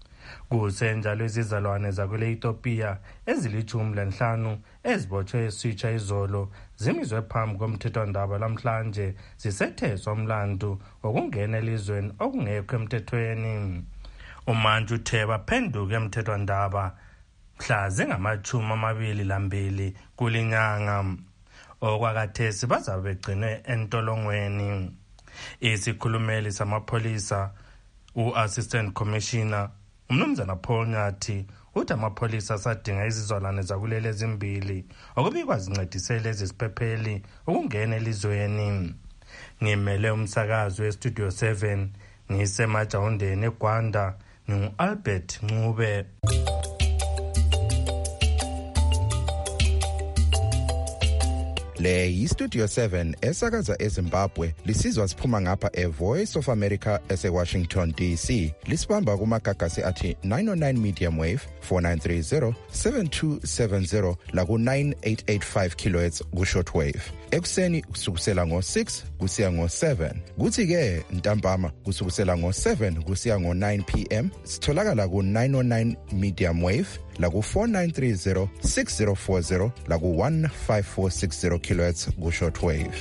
Kusenjalo izizalwane zakule Ethiopia ezilithumi lanhlanu ezibotshwe esitsha izolo zimizwe phambi komthethwandaba lamhlanje zisetheswa umlandu okungena elizweni okungekho emthethweni. Umantshi uthe baphenduka emthethwandaba mhla zingamachumi amabili lambili kulinyanga. Okwakathesi bazabe begcinwe entolongweni. Isikhulumeli samapholisa u-Assistant Commissioner uMnumzana Paul Nyathi uthi amapholisa asadinga izizalwane zakulele ezimbili okubikwa zincedisele ezisiphepheli ukungena elizweni. Ngimele umsakazo weStudio seven ngisemajawundeni eGwanda ngingu-Albert Ncube. Le yi-Studio seven esakaza eZimbabwe lisizwa siphuma ngapha eVoice of America ese-Washington D C. Lisibamba kumagagasi athi nine oh nine medium wave, four nine three zero, seven two seven zero laku nine eight eight five kilohertz ku-shortwave. Ekuseni kusukisela ngo-six kusiya ngo-seven. Kuthi-ke ntambama kusukisela ngo-seven kusiya ngo-nine p m sitholakala ku-nine oh nine medium wave laku four nine three zero, six zero four zero laku one five four six zero kilohertz ku-shortwave.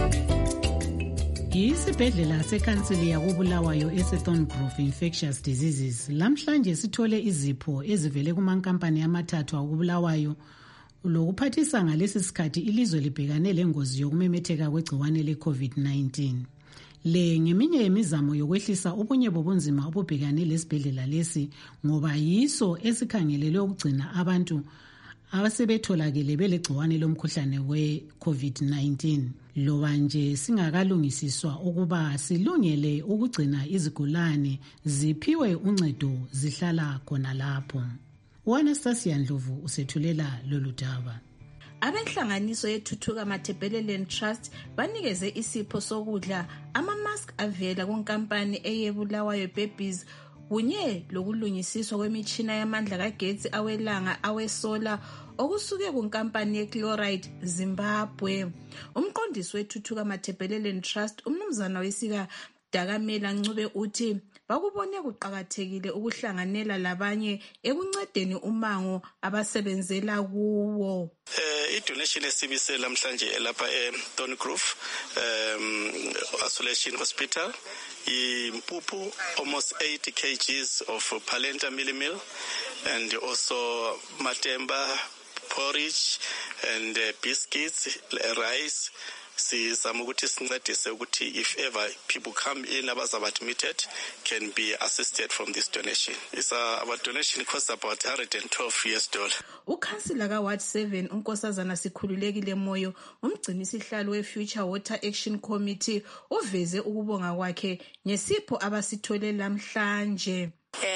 Isibhedlela sekhansili yakubulawayo eseThorngrove Infectious Diseases lamhlanje sithole izipho ezivele kumankampani amathathu akubulawayo lokuphathisa ngalesi sikhathi ilizwe libhekane lengozi yokumemetheka kwegciwane le-COVID nineteen. Le ngeminye yemizamo yokwehlisa ubunye bobunzima obubhekane lesibhedlela lesi ngoba yiso esikhangelelwe ukugcina abantu abasebetholakele belegciwane lomkhuhlane we-COVID nineteen. Loba nje singakalungisiswa ukuba silungele ukugcina izigulane ziphiwe uncedo zihlala khona lapho. U-Anastasia Ndlovu usethulela lolu daba. Abenhlanganiso yethuthuka Mathebelelen Trust banikeze isipho sokudla ama-mask avela kunkampani eyebulawayo Babies kunye lokulungisiswa kwemitshina yamandla kagetsi awelanga awesola okusuke kunkampani yeChloride Zimbabwe. Umqondisi wethuthuka Mathebelelen Trust umnumzana wesika Dakamela Ncube uthi bakubone kuqakathekile ukuhlanganela labanye ekuncedeni umango abasebenzela kuwo. Eh idonation esibise lamhlanje lapha eThorngrove um Isolation Hospital impuphu almost eighty kilograms of polenta mealie meal and also matemba porridge and uh, biscuits, rice. Sizama ukuthi sincedise ukuthi if ever people come in abazaba admitted can be assisted from this donation. It's uh, our donation costs about one hundred twelve U S dollar. Ukhansila ka Ward seven unkosazana Sikhululekile Moyo umgcini sihlalo we-Future Water Action Committee uveze ukubonga kwakhe ngesipho abasithole lamhlanje. Eh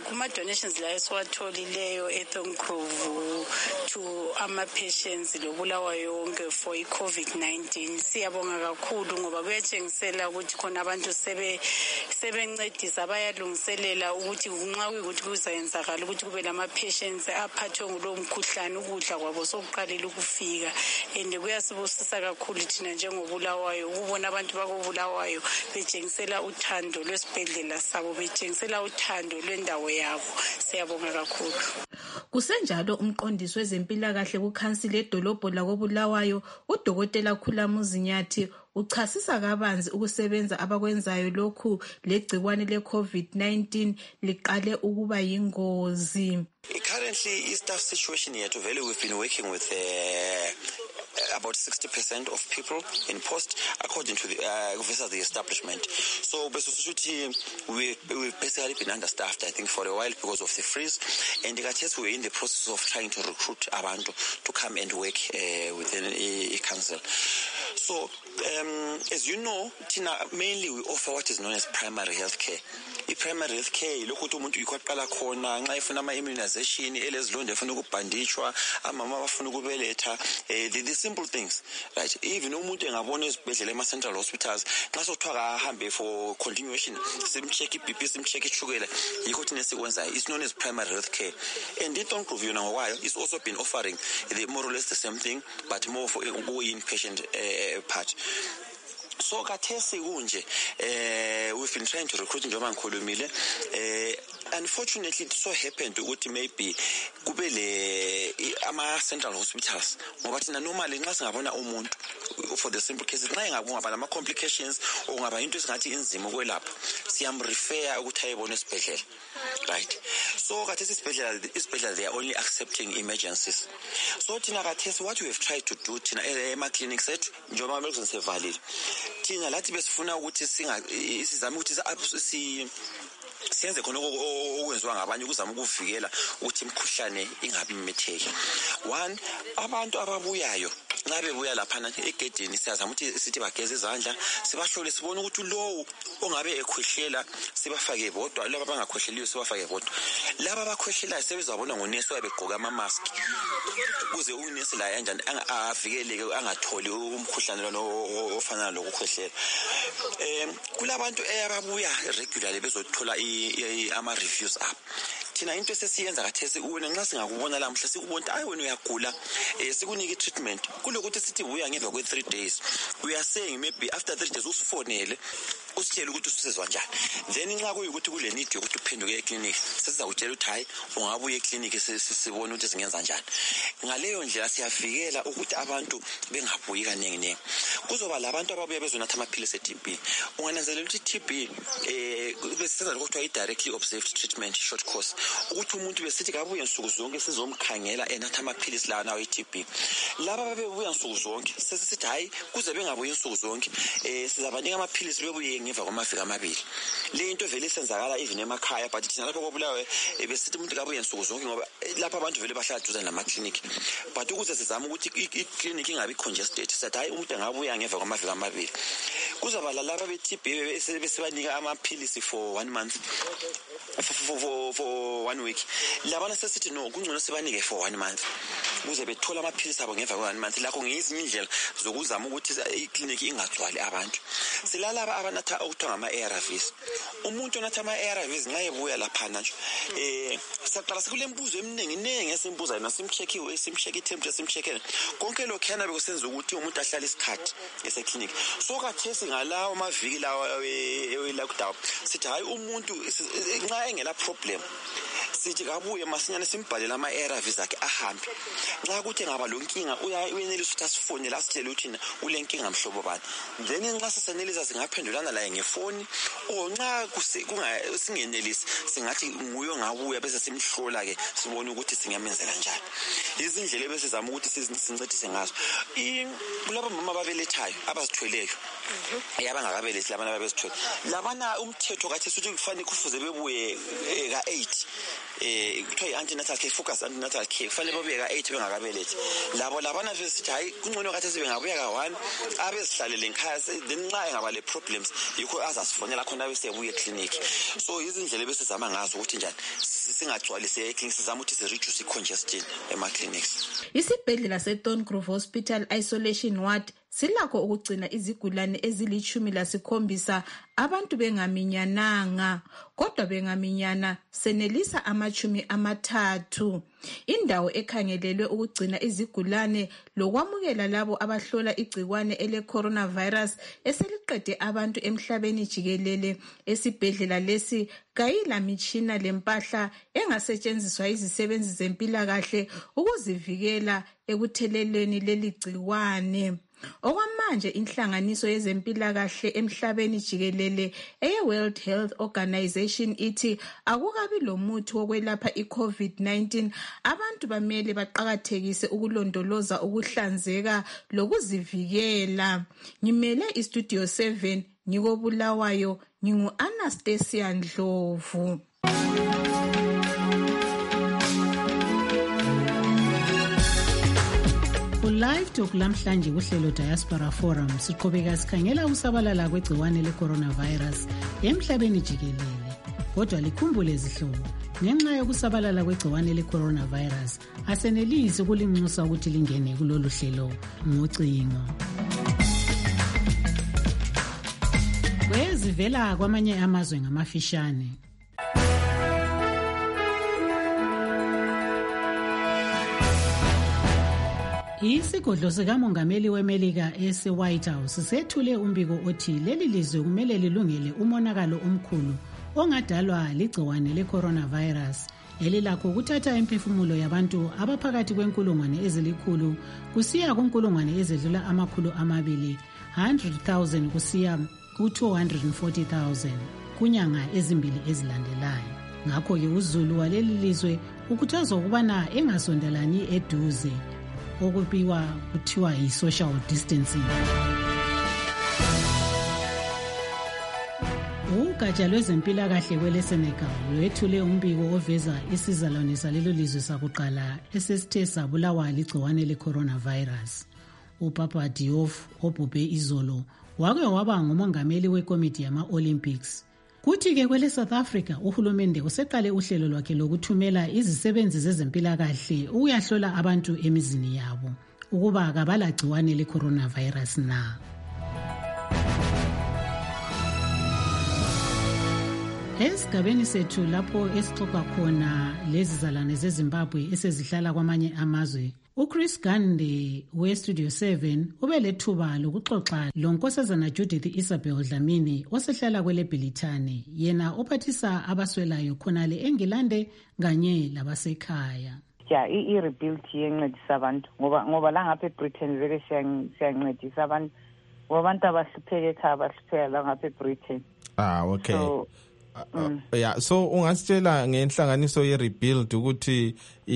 kuma-donations la esiwatholileyo eThongkrove to ama-patients lobulawayo yonke for i-covid nineteen siyabonga kakhulu ngoba kuyatshengisela ukuthi khona abantu sebencedisa bayalungiselela ukuthi nxa kuyikuthi kuzayenzakala ukuthi kube lama-patients aphathwe ngulowo mkhuhlane ukudla kwabo sokuqalile ukufika and kuyasibusisa kakhulu thina njengobulawayo ukubona abantu bakobulawayo betshengisela uthando lwesibhedlela sabo betshengisela uthando lwendawo yabo siyabonga kakhulu. Kusenjalo umqondisi wezempilakahle kukhansili edolobho lakobulawayo udokotela Khulamuzi Nyathi uchasisa kabanzi ukusebenza abakwenzayo lokhu legcikwane le-covid nineteen liqale ukuba yingozi. Currently, staff situation here to Valley, we've been working with uh, about sixty percent of people in post according to the uh, versus the establishment. So basically we, we've basically been understaffed, I think, for a while because of the freeze. And the guys were in the process of trying to recruit abantu to come and work uh, within a, a council. So um, as you know, Tina, mainly we offer what is known as primary health care. I-primary health care ilokhu ukuthi umuntu ikwaqala khona nxa efuna ama-immunization elezilonda efuna ukubhanditshwa amama abafuna ukubeletha eh, the, the simple things, right? Even umuntu engabona ezibhedlela ema-central hospitals nxa sokuthiwa ahambe for continuation simcheck i-B P simcheck ishukela yikho thina esikwenzayo. It's known as primary health care, and iThongkrove yona ngokwayo it's also been offering the more or less the same thing but more for inpatient uh, part. So kathesi kunje eh we've been trying to recruit njengoba ngikhulumile eh unfortunately it so happened ukuthi maybe kube le ama central hospitals ngoba thina normally nxa singabona umuntu for the simple cases nxa engabona ama complications ongaba into esingathi inzima ukwelapha siyamrefer ukuthi ayebona esibhedlela, right? So kathesi isibhedlela isibhedlela they are only accepting emergencies. So thina kathesi what we have tried to do thina ema clinics ethu njengoba manje sisevalile thina lathi besifuna ukuthi singa sizame ukuthi si siyenze khona okwenziwa ngabanye ukuzama ukuvikela ukuthi imkhuhlane ingabi imitheke. One, abantu ababuyayo nxa bebuya laphana egedini siyazama ukuthi sithi bageze izandla sibahlole sibone ukuthi lowo ongabe ekhwehlela sibafake bodwa laba abangakhwehleliyo sibafake bodwa. Laba abakhwehlelayo sebezabona ngonesi wabegqoka ama mask ukuze unesi la kanjani avikeleke angatholi umkhuhlane lo ofana lokukhwehlela. Em kulabantu ababuya regularly bezothola ama reviews up. Thina into esesiyenza kathesi uwena nxa singakubona la mhla sikubona ayi wena uyagula eh sikunike treatment kulokuthi sithi buya ngemva kwe three days we are saying maybe after three days usifonele usitshela ukuthi usizwa njani, then nxa kuyikuthi kule need yokuthi uphenduke eclinic sesiza kutshela ukuthi hayi ungabuye eclinic sesibona ukuthi singenza njani. Ngaleyo ndlela siyavikela ukuthi abantu bengabuyi kaningi ningi. Kuzoba labantu ababuya bezonatha amaphilisi e-T B. Ungananzelela ukuthi i-T B eh besisenza lokho i directly observed treatment short course ukuthi umuntu besithi kabuye nsuku zonke sizomkhangela enatha amaphilisi la nawo i-T B. Laba babebuya nsuku zonke sesithi hayi kuze bengabuyi nsuku zonke eh sizabanika amaphilisi bebuye ngemva kwamaviki amabili. Le into vele isenzakala even emakhaya but thina lapho kobulawe besithi umuntu kabuye nsuku zonke ngoba lapha abantu vele bahlala duze nama clinic but ukuze sizama ukuthi i-clinic ingabi congested sithi hayi umuntu engabuya ngemva kwamaviki amabili. Kuzaba laba be-T B besibanika amaphilisi for one month for, for, for, for one week. Labana sesithi no kungcono sibanike for one month kuze bethola amaphilisi abo ngemva kwa one month. Lakho ngezinye indlela zokuzama ukuthi i-clinic ingagcwali abantu. Silalaba abanatha okuthiwa ngama-A R Vs. Umuntu onatha ama-A R Vs nxa ebuya laphana nje eh saqala sikule mbuzo eminingi ningi esimbuzayo nasimcheckiwe simcheck i-temperature simcheckele konke lokho yana bekusenza ukuthi umuntu ahlale isikhathi ese-clinic. So kathesi ngalawo amaviki lawa e-lockdown sithi hayi umuntu nxa engela problem sithi kabuye masinyane simbhalele ama-A R Vs akhe ahambe. Nxa kuthi ngaba lonkinga uyenelisa ukuthi asifonele asitshele ukuthi ule nkinga mhlobo bani, then nxa sisenelisa singaphendulana laye ngefoni or nxa singenelisi singathi nguye ongabuya bese simhlola ke sibone ukuthi singamenzela njani. Izindlela ebesizama ukuthi sincedise ngazo kulabo mama ababelethayo abazithweleyo yabangakabelethi labana ababezithwele labana umthetho kathi sithi kufanele kufuze bebuye ka eight eh kuthiwa i-antenatal care focus antenatal care kufanele babuye ka eight bengakabelethi labo labana besithi hayi kungcono kathi sibengabuya ka-one abezihlalele ngikhaya then nxa engaba le-problems yikho azasifonela khona besebuye eklinikhi. So izindlela ebesizama ngazo ukuthi njani singagcwalise eklinikhi, sizama ukuthi si-reduce i-congestion ema-clinics. Isibhedlela se-Thorncroft Hospital Isolation Ward silakho ukugcina izigulane ezilithumi lasikhombisa abantu bengaminyananga, kodwa bengaminyana senelisa amachumi amathathu. Indawo ekhangelelwe ukugcina izigulane lokwamukela labo abahlola igcikwane ele-coronavirus eseliqede abantu emhlabeni jikelele. Esibhedlela lesi kayila mitshina lempahla engasetshenziswa izisebenzi zempilakahle ukuzivikela ekuthelelweni leli gcikwane. Okwamanje inhlanganiso yezempilakahle emhlabeni jikelele eye-World Health Organization ithi akukabi lomuthi wokwelapha i-COVID nineteen. Abantu bamele baqakathekise ukulondoloza ukuhlanzeka lokuzivikela. Ngimele iStudio seven ngikobulawayo, ngingu-Anastasia Ndlovu. Live Talk lamhlanje kuhlelo Diaspora Forum siqhubeka sikhangela ukusabalala kwegciwane le-coronavirus emhlabeni jikelele. Kodwa likhumbule izihlobo, ngenxa yokusabalala kwegciwane le-coronavirus asenelisi ukulinxusa ukuthi lingene kulolu hlelo ngocingo. Kwezivela kwamanye amazwe ngamafishane. Isigodlo sikamongameli weMelika ese-White House sethule umbiko othi leli lizwe kumele lilungele umonakalo omkhulu ongadalwa ligciwane le-coronavirus elilakho ukuthatha imphefumulo yabantu abaphakathi kwenkulungwane ezilikhulu kusiya kunkulungwane ezedlula amakhulu amabili, one hundred thousand kusiya ku-two hundred forty thousand kunyanga ezimbili ezilandelayo. Ngakho-ke uzulu waleli lizwe ukhuthazwa ukubana engasondelani eduze, okubiwa kuthiwa yi-social distancing. Ugatsha lwezempilakahle kwele Senegal lwethule umbiko oveza isizalwane salelo lizwe sakuqala esesithe sabulawa ligciwane le-coronavirus. UPapa Diouf obhubhe izolo wake waba ngumongameli wekomiti yama-Olympics. Kuthi-ke kwele South Africa uhulumende useqale uhlelo lwakhe lokuthumela izisebenzi zezempilakahle ukuyahlola abantu emizini yabo ukuba akabala gciwane le-coronavirus na. Esigabeni sethu lapho esixoxa khona lezi zalane zeZimbabwe esezihlala kwamanye amazwe, uChris Gande weStudio seven ube lethuba lokuxoxa lonkosazana Judith Isabel Dlamini osehlala kwele Bhilithane, yena ophathisa abaswelayo khonale eNgilande kanye labasekhaya. Ja, i-rebuild yencedisa abantu ngoba ngoba la ngapha eBritain vele siyancedisa abantu ngoba abantu abahlupheke ekhaya bahlupheka la ngapha eBritain. Ah, okay. So, Mm. Uh, yeah, so ungasitshela ngenhlanganiso ye-rebuild ukuthi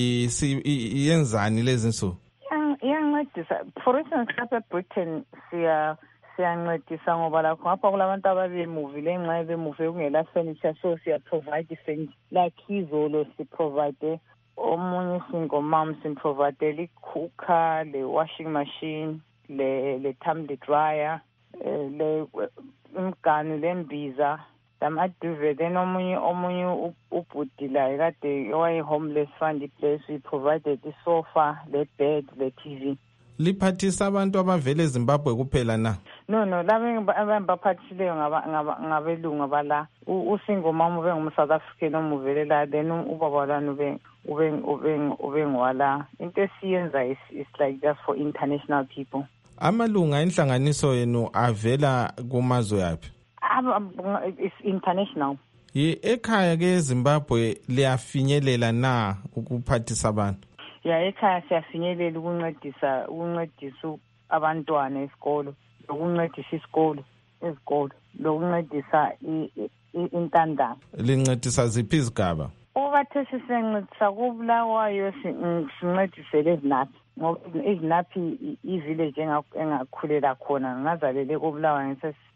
iyenzani lezi nsuku? Iyancedisa. For instance, lapha eBritain siya siyancedisa ngoba lakho ngapha kulabantu ababemuvile ngenxa bemuve kungela furniture, so siya provide furniture. Like izolo si provide omunye single mom sin provide le cooker, le washing machine, le le tumbler dryer, le umganu lembiza. Amaduve then omunye omunye ubhudila kade owaye homeless fund place we provided the sofa, the bed, the T V. Liphathisa abantu abavele eZimbabwe kuphela na? No no, laba abaphathileyo ngaba ngabelungu bala. Usingo mama ube ngum South African omuvele la, then ubaba lana ube ube ube ube ngwala. Into esiyenza is is like just for international people. Amalunga enhlanganiso yenu avela kumazwe yapi? It's international. Ye ekhaya ke eZimbabwe liyafinyelela na ukuphathisa abantu? Ya ekhaya siyafinyelela ukuncedisa ukuncedisa abantwana esikolo, ukuncedisa isikolo, esikolo, lokuncedisa intandane. Lincedisa ziphi izigaba? Obathe sisencedisa kubulawayo sincedisele ezinaphi. Ngoba izinaphi ivillage engakhulela khona ngazalele kubulawayo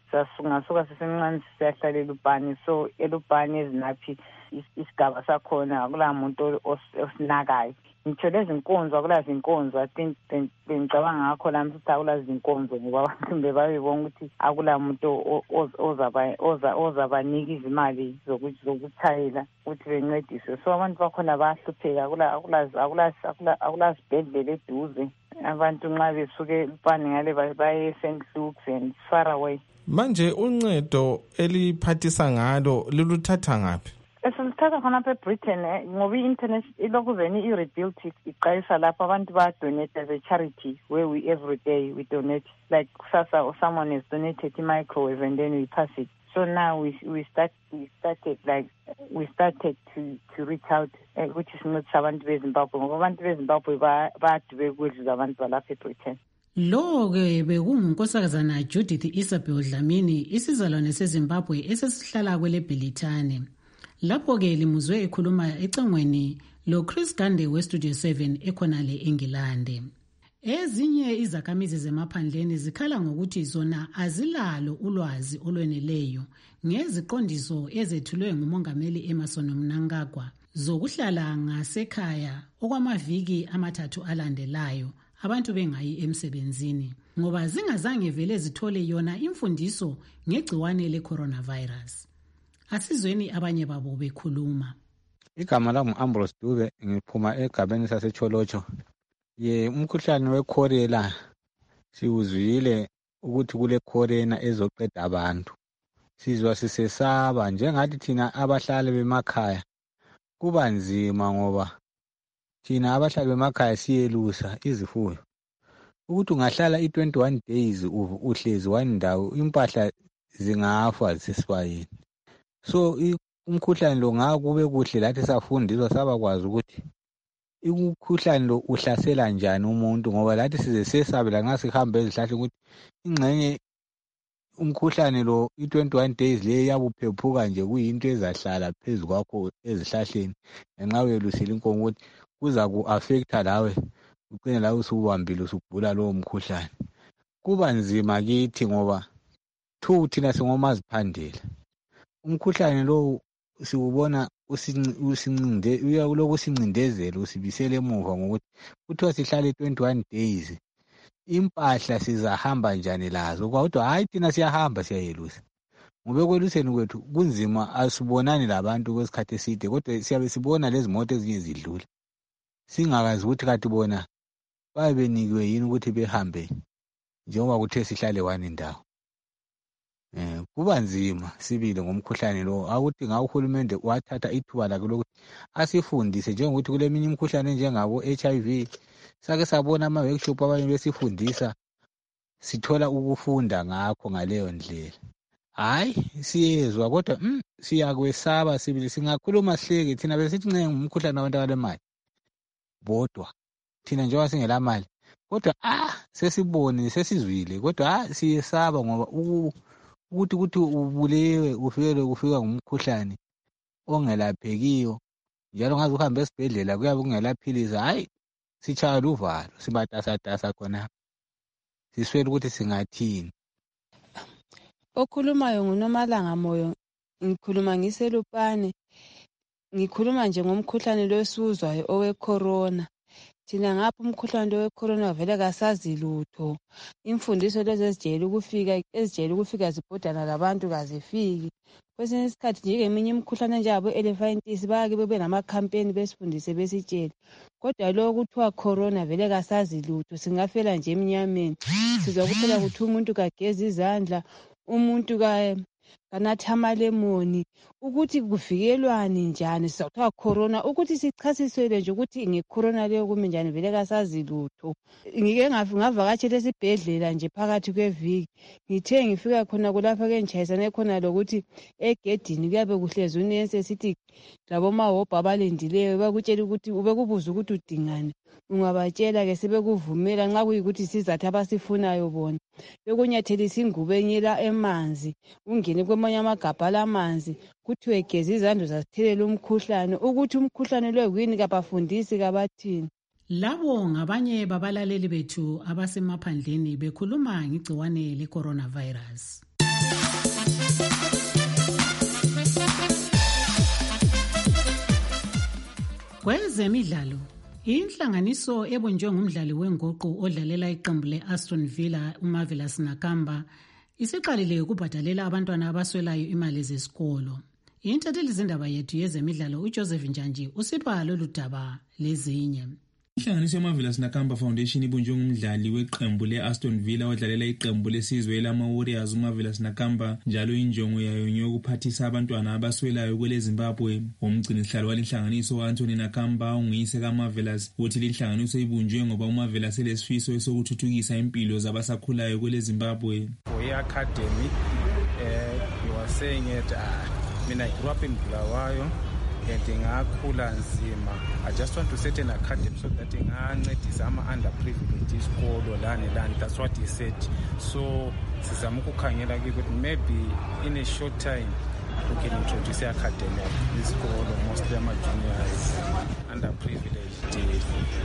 sasungasuka sisemncane siyahlalela ubhani, so elubhani ezinaphi isigaba sakhona akula muntu osinakayo. Ngitsho lezi nkonzo akulazi inkonzo, I think bengicabanga ngakho la mfuthu akulazi inkonzo ngoba abantu bebabona ukuthi akula muntu ozaba ozabanika izimali zokuthayela ukuthi bencediswe. So abantu bakhona bayahlupheka, akulazi akulazi akulazi ibhedlela eduze. Abantu nxa besuke elubhani ngale baye Saint Luke's and far away. Manje uncedo eliphathisa ngalo luluthatha ngaphi? Esilithatha khona apha eBritain ngoba i-internet ilokhu veni i-rebuilt iqayisa lapho abantu ba-donate as a charity where we every day we donate, like sasa or someone has donated a microwave and then we pass it. So now we we start we started like we started to to reach out uh, which is not abantu beZimbabwe ngoba abantu beZimbabwe badube ukudla abantu balapha eBritain. Lo-ke bekungunkosazana Judith Isabel Dlamini, isizalwane seZimbabwe esesihlala kwele Bhelithane. Lapho-ke limuzwe ekhuluma ecengweni lo Chris Gande weStudio seven ekhonale eNgilande. Ezinye izakhamizi zemaphandleni zikhala ngokuthi zona azilalo ulwazi olweneleyo ngeziqondiso ezethulwe ngumongameli Emmerson Mnangagwa zokuhlala ngasekhaya okwamaviki amathathu alandelayo abantu bengayi emsebenzini ngoba zingazange vele zithole yona imfundiso ngegciwane le-coronavirus. Asizweni abanye babo bekhuluma. Igama lami Ambrose Dube, ngiphuma egabeni saseCholocho. Ye umkhuhlane weCholera siwuzwile ukuthi kule Corona ezoqeda abantu. Sizwa sisesaba njengathi thina abahlali bemakhaya. Kuba nzima ngoba thina abahlali bemakhaya siyelusa izifuyo. Ukuthi ungahlala i-twenty-one days uhlezi one ndawo impahla zingafa zisiswayini. So umkhuhlane lo ngakube kuhle lathi safundiswa sabakwazi ukuthi umkhuhlane lo uhlasela njani umuntu ngoba lathi size sesabela nxa sihamba ezihlahleni ukuthi ingxenye umkhuhlane lo i-twenty-one days le yabuphephuka nje kuyinto ezahlala phezu kwakho ezihlahleni ngenxa uyelusile inkomo ukuthi kuza ku-affecta lawe ucine lawe usubambile usugula lowo mkhuhlane. Kuba nzima kithi ngoba thu thina singomaziphandela. Umkhuhlane lo siwubona usincinde uyaloku usincindezela usibisele emuva ngokuthi kuthiwa sihlale twenty-one days impahla sizahamba njani lazo kodwa hayi thina siyahamba siyayelusa ngoba ekweluseni kwethu kunzima asibonani labantu kwesikhathi eside kodwa siyabe sibona lezi moto ezinye zidlula singakazi ukuthi kathi bona babe benikiwe yini ukuthi behambe njengoba kuthe sihlale one ndawo. Eh kuba nzima sibile ngomkhuhlane lo akuthi nga uhulumende wathatha ithuba lakhe lokuthi asifundise njengokuthi kuleminye imikhuhlane njengabo H I V sake sabona ama workshop abanye besifundisa sithola ukufunda ngakho ngaleyo ndlela. Hayi siyezwa kodwa mm, siyakwesaba sibili singakhuluma sihleke thina besithi ncenga umkhuhlane wabantu abalemali bodwa thina njengoba singela mali kodwa ah sesibone sesizwile kodwa ah siyesaba ngoba ukuthi ukuthi ubulewe ufikele kufika ngumkhuhlane ongelaphekiyo njalo ngaze uhambe esibhedlela kuyabe kungelaphilisi hayi sichaya luvalo sibatasatasa khona siswele ukuthi singathini. Okhulumayo nguNomalanga Moyo, ngikhuluma ngiselupane, ngikhuluma nje ngomkhuhlane lo esiwuzwayo owe-corona. Thina ngapha umkhuhlane lo we-corona vele kasazi lutho. Imfundiso lezi ezijeyele ukufika ezijeyele ukufika zibhodana labantu kazifiki. Kwesinye isikhathi nje eminye imikhuhlane njengabo elephantis bayake bebe nama-campaign besifundise besitshele. Kodwa lo kuthiwa corona vele kasazi lutho singafela nje emnyameni. Sizwa kuphela kuthi umuntu kageza izandla, umuntu ka kanatha amalemoni ukuthi kuvikelwane njani sizathiwa corona ukuthi sichasisele nje ukuthi ngecorona leyo kumi njani vele kasazi lutho. Ngike ngavakatshela esibhedlela nje phakathi kweviki ngithe ngifika khona kulapha ke ngitshayisane khona lokuthi egedini kuyabe kuhlezi unesi sithi labo mahobha abalendileyo bakutshela ukuthi ubekubuza ukuthi udingane ungabatshela ke sebekuvumela nxa kuyikuthi sizathi abasifunayo bona bekunyathelisa ingubo enyela emanzi ungene kwamanye amagabha lamanzi kuthiwe geza izandla zazithelela umkhuhlane ukuthi umkhuhlane lo yini kabafundisi kabathini. Labo ngabanye babalaleli bethu abasemaphandleni bekhuluma ngegciwane le coronavirus. Kwezemidlalo, inhlanganiso ebonjwe ngumdlali wenguqu odlalela iqembu le-Aston Villa uMarvelous Nakamba isiqalile ukubhadalela abantwana abaswelayo imali zesikolo. Intatheli zindaba yethu yezemidlalo uJoseph Njanji usipha lolu daba lezinye. Inhlanganiso yeMarvelous Nakamba Foundation ibunjwe ngumdlali weqembu le-Aston Villa odlalela iqembu lesizwe lama-Warriors uMarvelous Nakamba, njalo injongo yayo ngeyokuphathisa abantwana abaswelayo kwele Zimbabwe. Umgcini sihlalo walenhlanganiso u-Anthony Nakamba onguyise kaMarvelous uthi linhlanganiso ibunjwe ngoba uMarvelous elesifiso esokuthuthukisa impilo zabasakhulayo kwele Zimbabwe. For academy, uh, you were saying it, uh, I mean, I grew up in Bulawayo. Ngakhula nzima. I just want to set an academy so that ingancedisa ama-underprivileged isikolo lani lani. That's what he said. So sizama ukukhangela ukuthi maybe in a short time we can introduce academy isikolo, mostly ama-juniors, underprivileged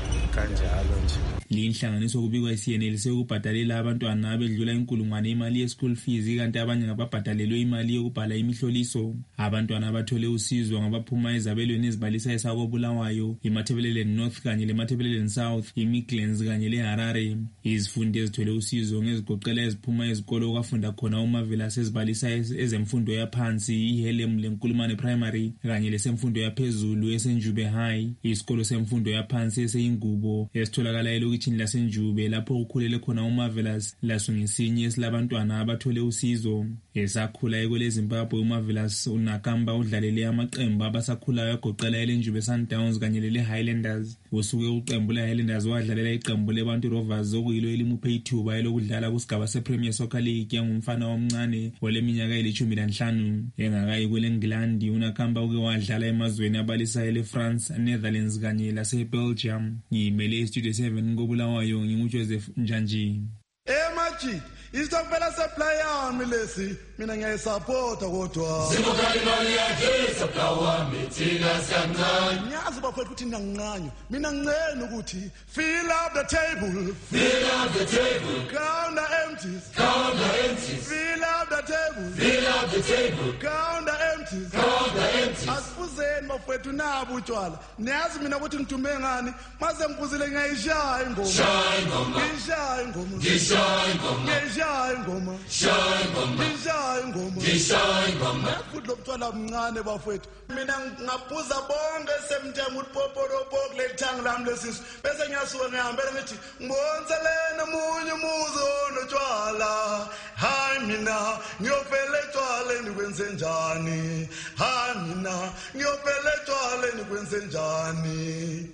kanjalo nje. Linhlanganiso kubikwa isiyenelise ukubhadalela abantwana abedlula inkulungwane imali ye-school fees, kanti abanye ngababhadalelwe imali yokubhala imihloliso. Abantwana abathole usizo ngabaphuma ezabelweni ezibalisa esakobulawayo, iMatabeleland North kanye leMatabeleland South, iMidlands kanye leHarare. Izifundi ezithole usizo ngezigoqela eziphuma ezikolo okwafunda khona uMarvelous ezibalisa ezemfundo yaphansi, iHelem leNkulumane Primary kanye lesemfundo yaphezulu eseNjube High. Isikolo semfundo yaphansi eseyingubo esitholakala elokitshini laseNjube lapho kukhulele khona uMarvelous laso ngesinye esilabantwana abathole usizo. Esakhula ekwele Zimbabwe, uMarvelous uNakamba udlalele amaqembu abasakhulayo agoqela eLenjube Sundowns kanye leHighlanders. Usuke uqembu leHighlanders wadlalela iqembu leBantu Rovers okuyilo elimuphe ithuba elokudlala kusigaba sePremier Soccer League yangumfana omncane oleminyaka elishumi lanhlanu. Engakayi kweleNgilandi, uNakamba uke wadlala emazweni abalisa eleFrance, Netherlands kanye laseBelgium. Ngimele iStudio seven ngobulawayo nginguJoseph Njanji. Emaji isitokufela supply yami lesi mina ngiyayisupporta kodwa Sibukhali mali yakhe supply wami thina siyancane. Ngiyazi bafethu ukuthi ninganqanyo, mina ngicela ukuthi fill up the table, fill up the table, count the empties, count the empties, fill up the table, fill up the table, count the empties, count the empties. Asifuzeni bafethu nabo utshwala. Niyazi mina ukuthi ngithume ngani, mase ngibuzile ngiyayishaya ingoma, shaya ingoma, ngishaya ingoma, ngishaya ingoma, ngishaya ingoma, shaya ingoma, ngishaya ingoma, ngishaya ingoma. Futhi lobutshwala mncane bafethu. Mina ngaphuza bonke semthenga utipoporopo kulethanga lami lesisu. Bese ngiyasuka ngihambela ngithi ngibonselene munye umuzo notshwala. Hayi mina ngiyofela etshwaleni kwenze njani? Hayi mina ngiyofela etshwaleni kwenze njani?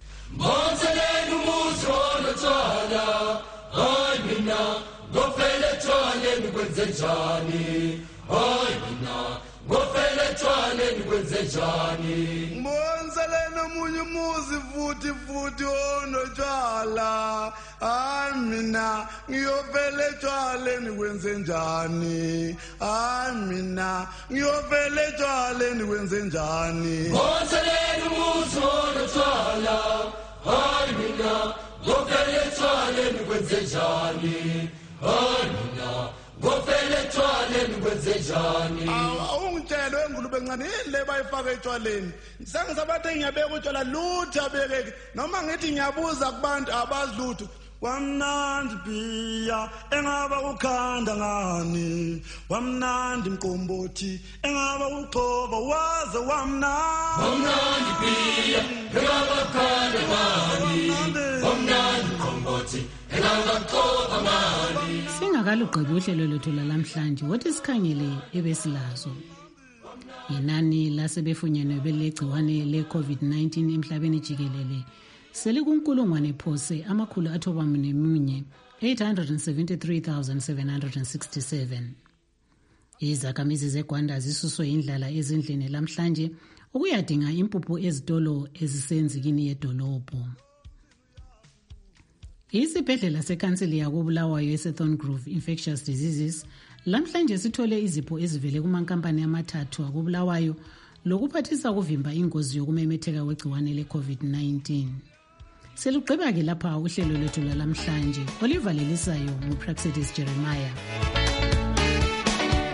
Ngibonselene umuzo notshwala. Hayi mina ngiyofela etshwaleni kwenze njani? Hayi mina ngofela etshwaleni kwenze njani? Ngibonselene munye umuzi futhi futhi onotshwala. Hayi mina ngiyofela etshwaleni kwenze njani? Hayi mina ngiyofela etshwaleni kwenze njani? Ngibonselene umuzi onotshwala. Hayi mina ngofela etshwaleni kwenze njani? Hayi mina ngofela etshwaleni kwenze njani? Awungitshela wengulube encane ile bayifaka etshwaleni. Sengisabathe ngiyabeka utshwala lutho abekeke. Noma ngithi ngiyabuza kubantu abazi lutho. Wamnandi biya engaba ukhanda ngani, wamnandi mqombothi engaba uxova waze wamnandi. Wamnandi biya engaba ukhanda ngani, wamnandi mqombothi engaba uxova ngani. Singakalugqibi uhlelo lwethu lalamhlanje, wothi sikhangele ebesilazo. Inani lasebefunyenwe belegciwane le-COVID nineteen emhlabeni jikelele selikunkulungwane phose amakhulu athoba nemunye eight hundred seventy-three thousand seven hundred sixty-seven. Izakhamizi zeGwanda zisuswe indlala ezindlini lamhlanje ukuyadinga impuphu ezitolo ezisenzikini yedolobho. Isibhedlela sekhansili yakobulawayo eSethorn Grove Infectious Diseases lamhlanje sithole izipho ezivele kumankampani amathathu akobulawayo lokuphathisa ukuvimba ingozi yokumemetheka kwegciwane le-COVID nineteen. Selugqiba ke lapha uhlelo lwethu lwalamhlanje. Oliver Lelisayo nguPraxedis Jeremiah.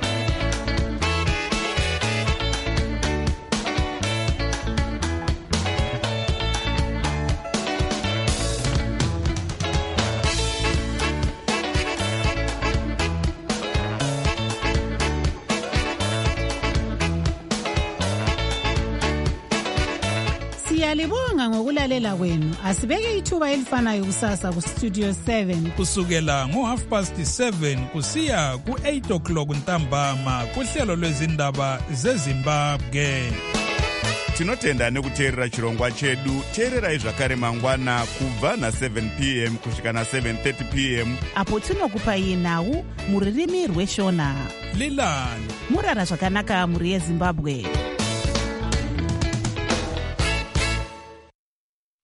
ngokulalela kwenu. Asibeke ithuba elifanayo kusasa kustudio seven kusukela ngo-half past seven kusiya ku-eight o'clock ntambama kuhlelo lwezindaba zezimbabwe. Tinotenda nekuteerera chirongwa chedu. Teererai zvakare mangwana kubva na seven p m kusvika na seven thirty p m apo tinokupai nhau muririmi rweshona. Lilani murara zvakanaka muri yeZimbabwe.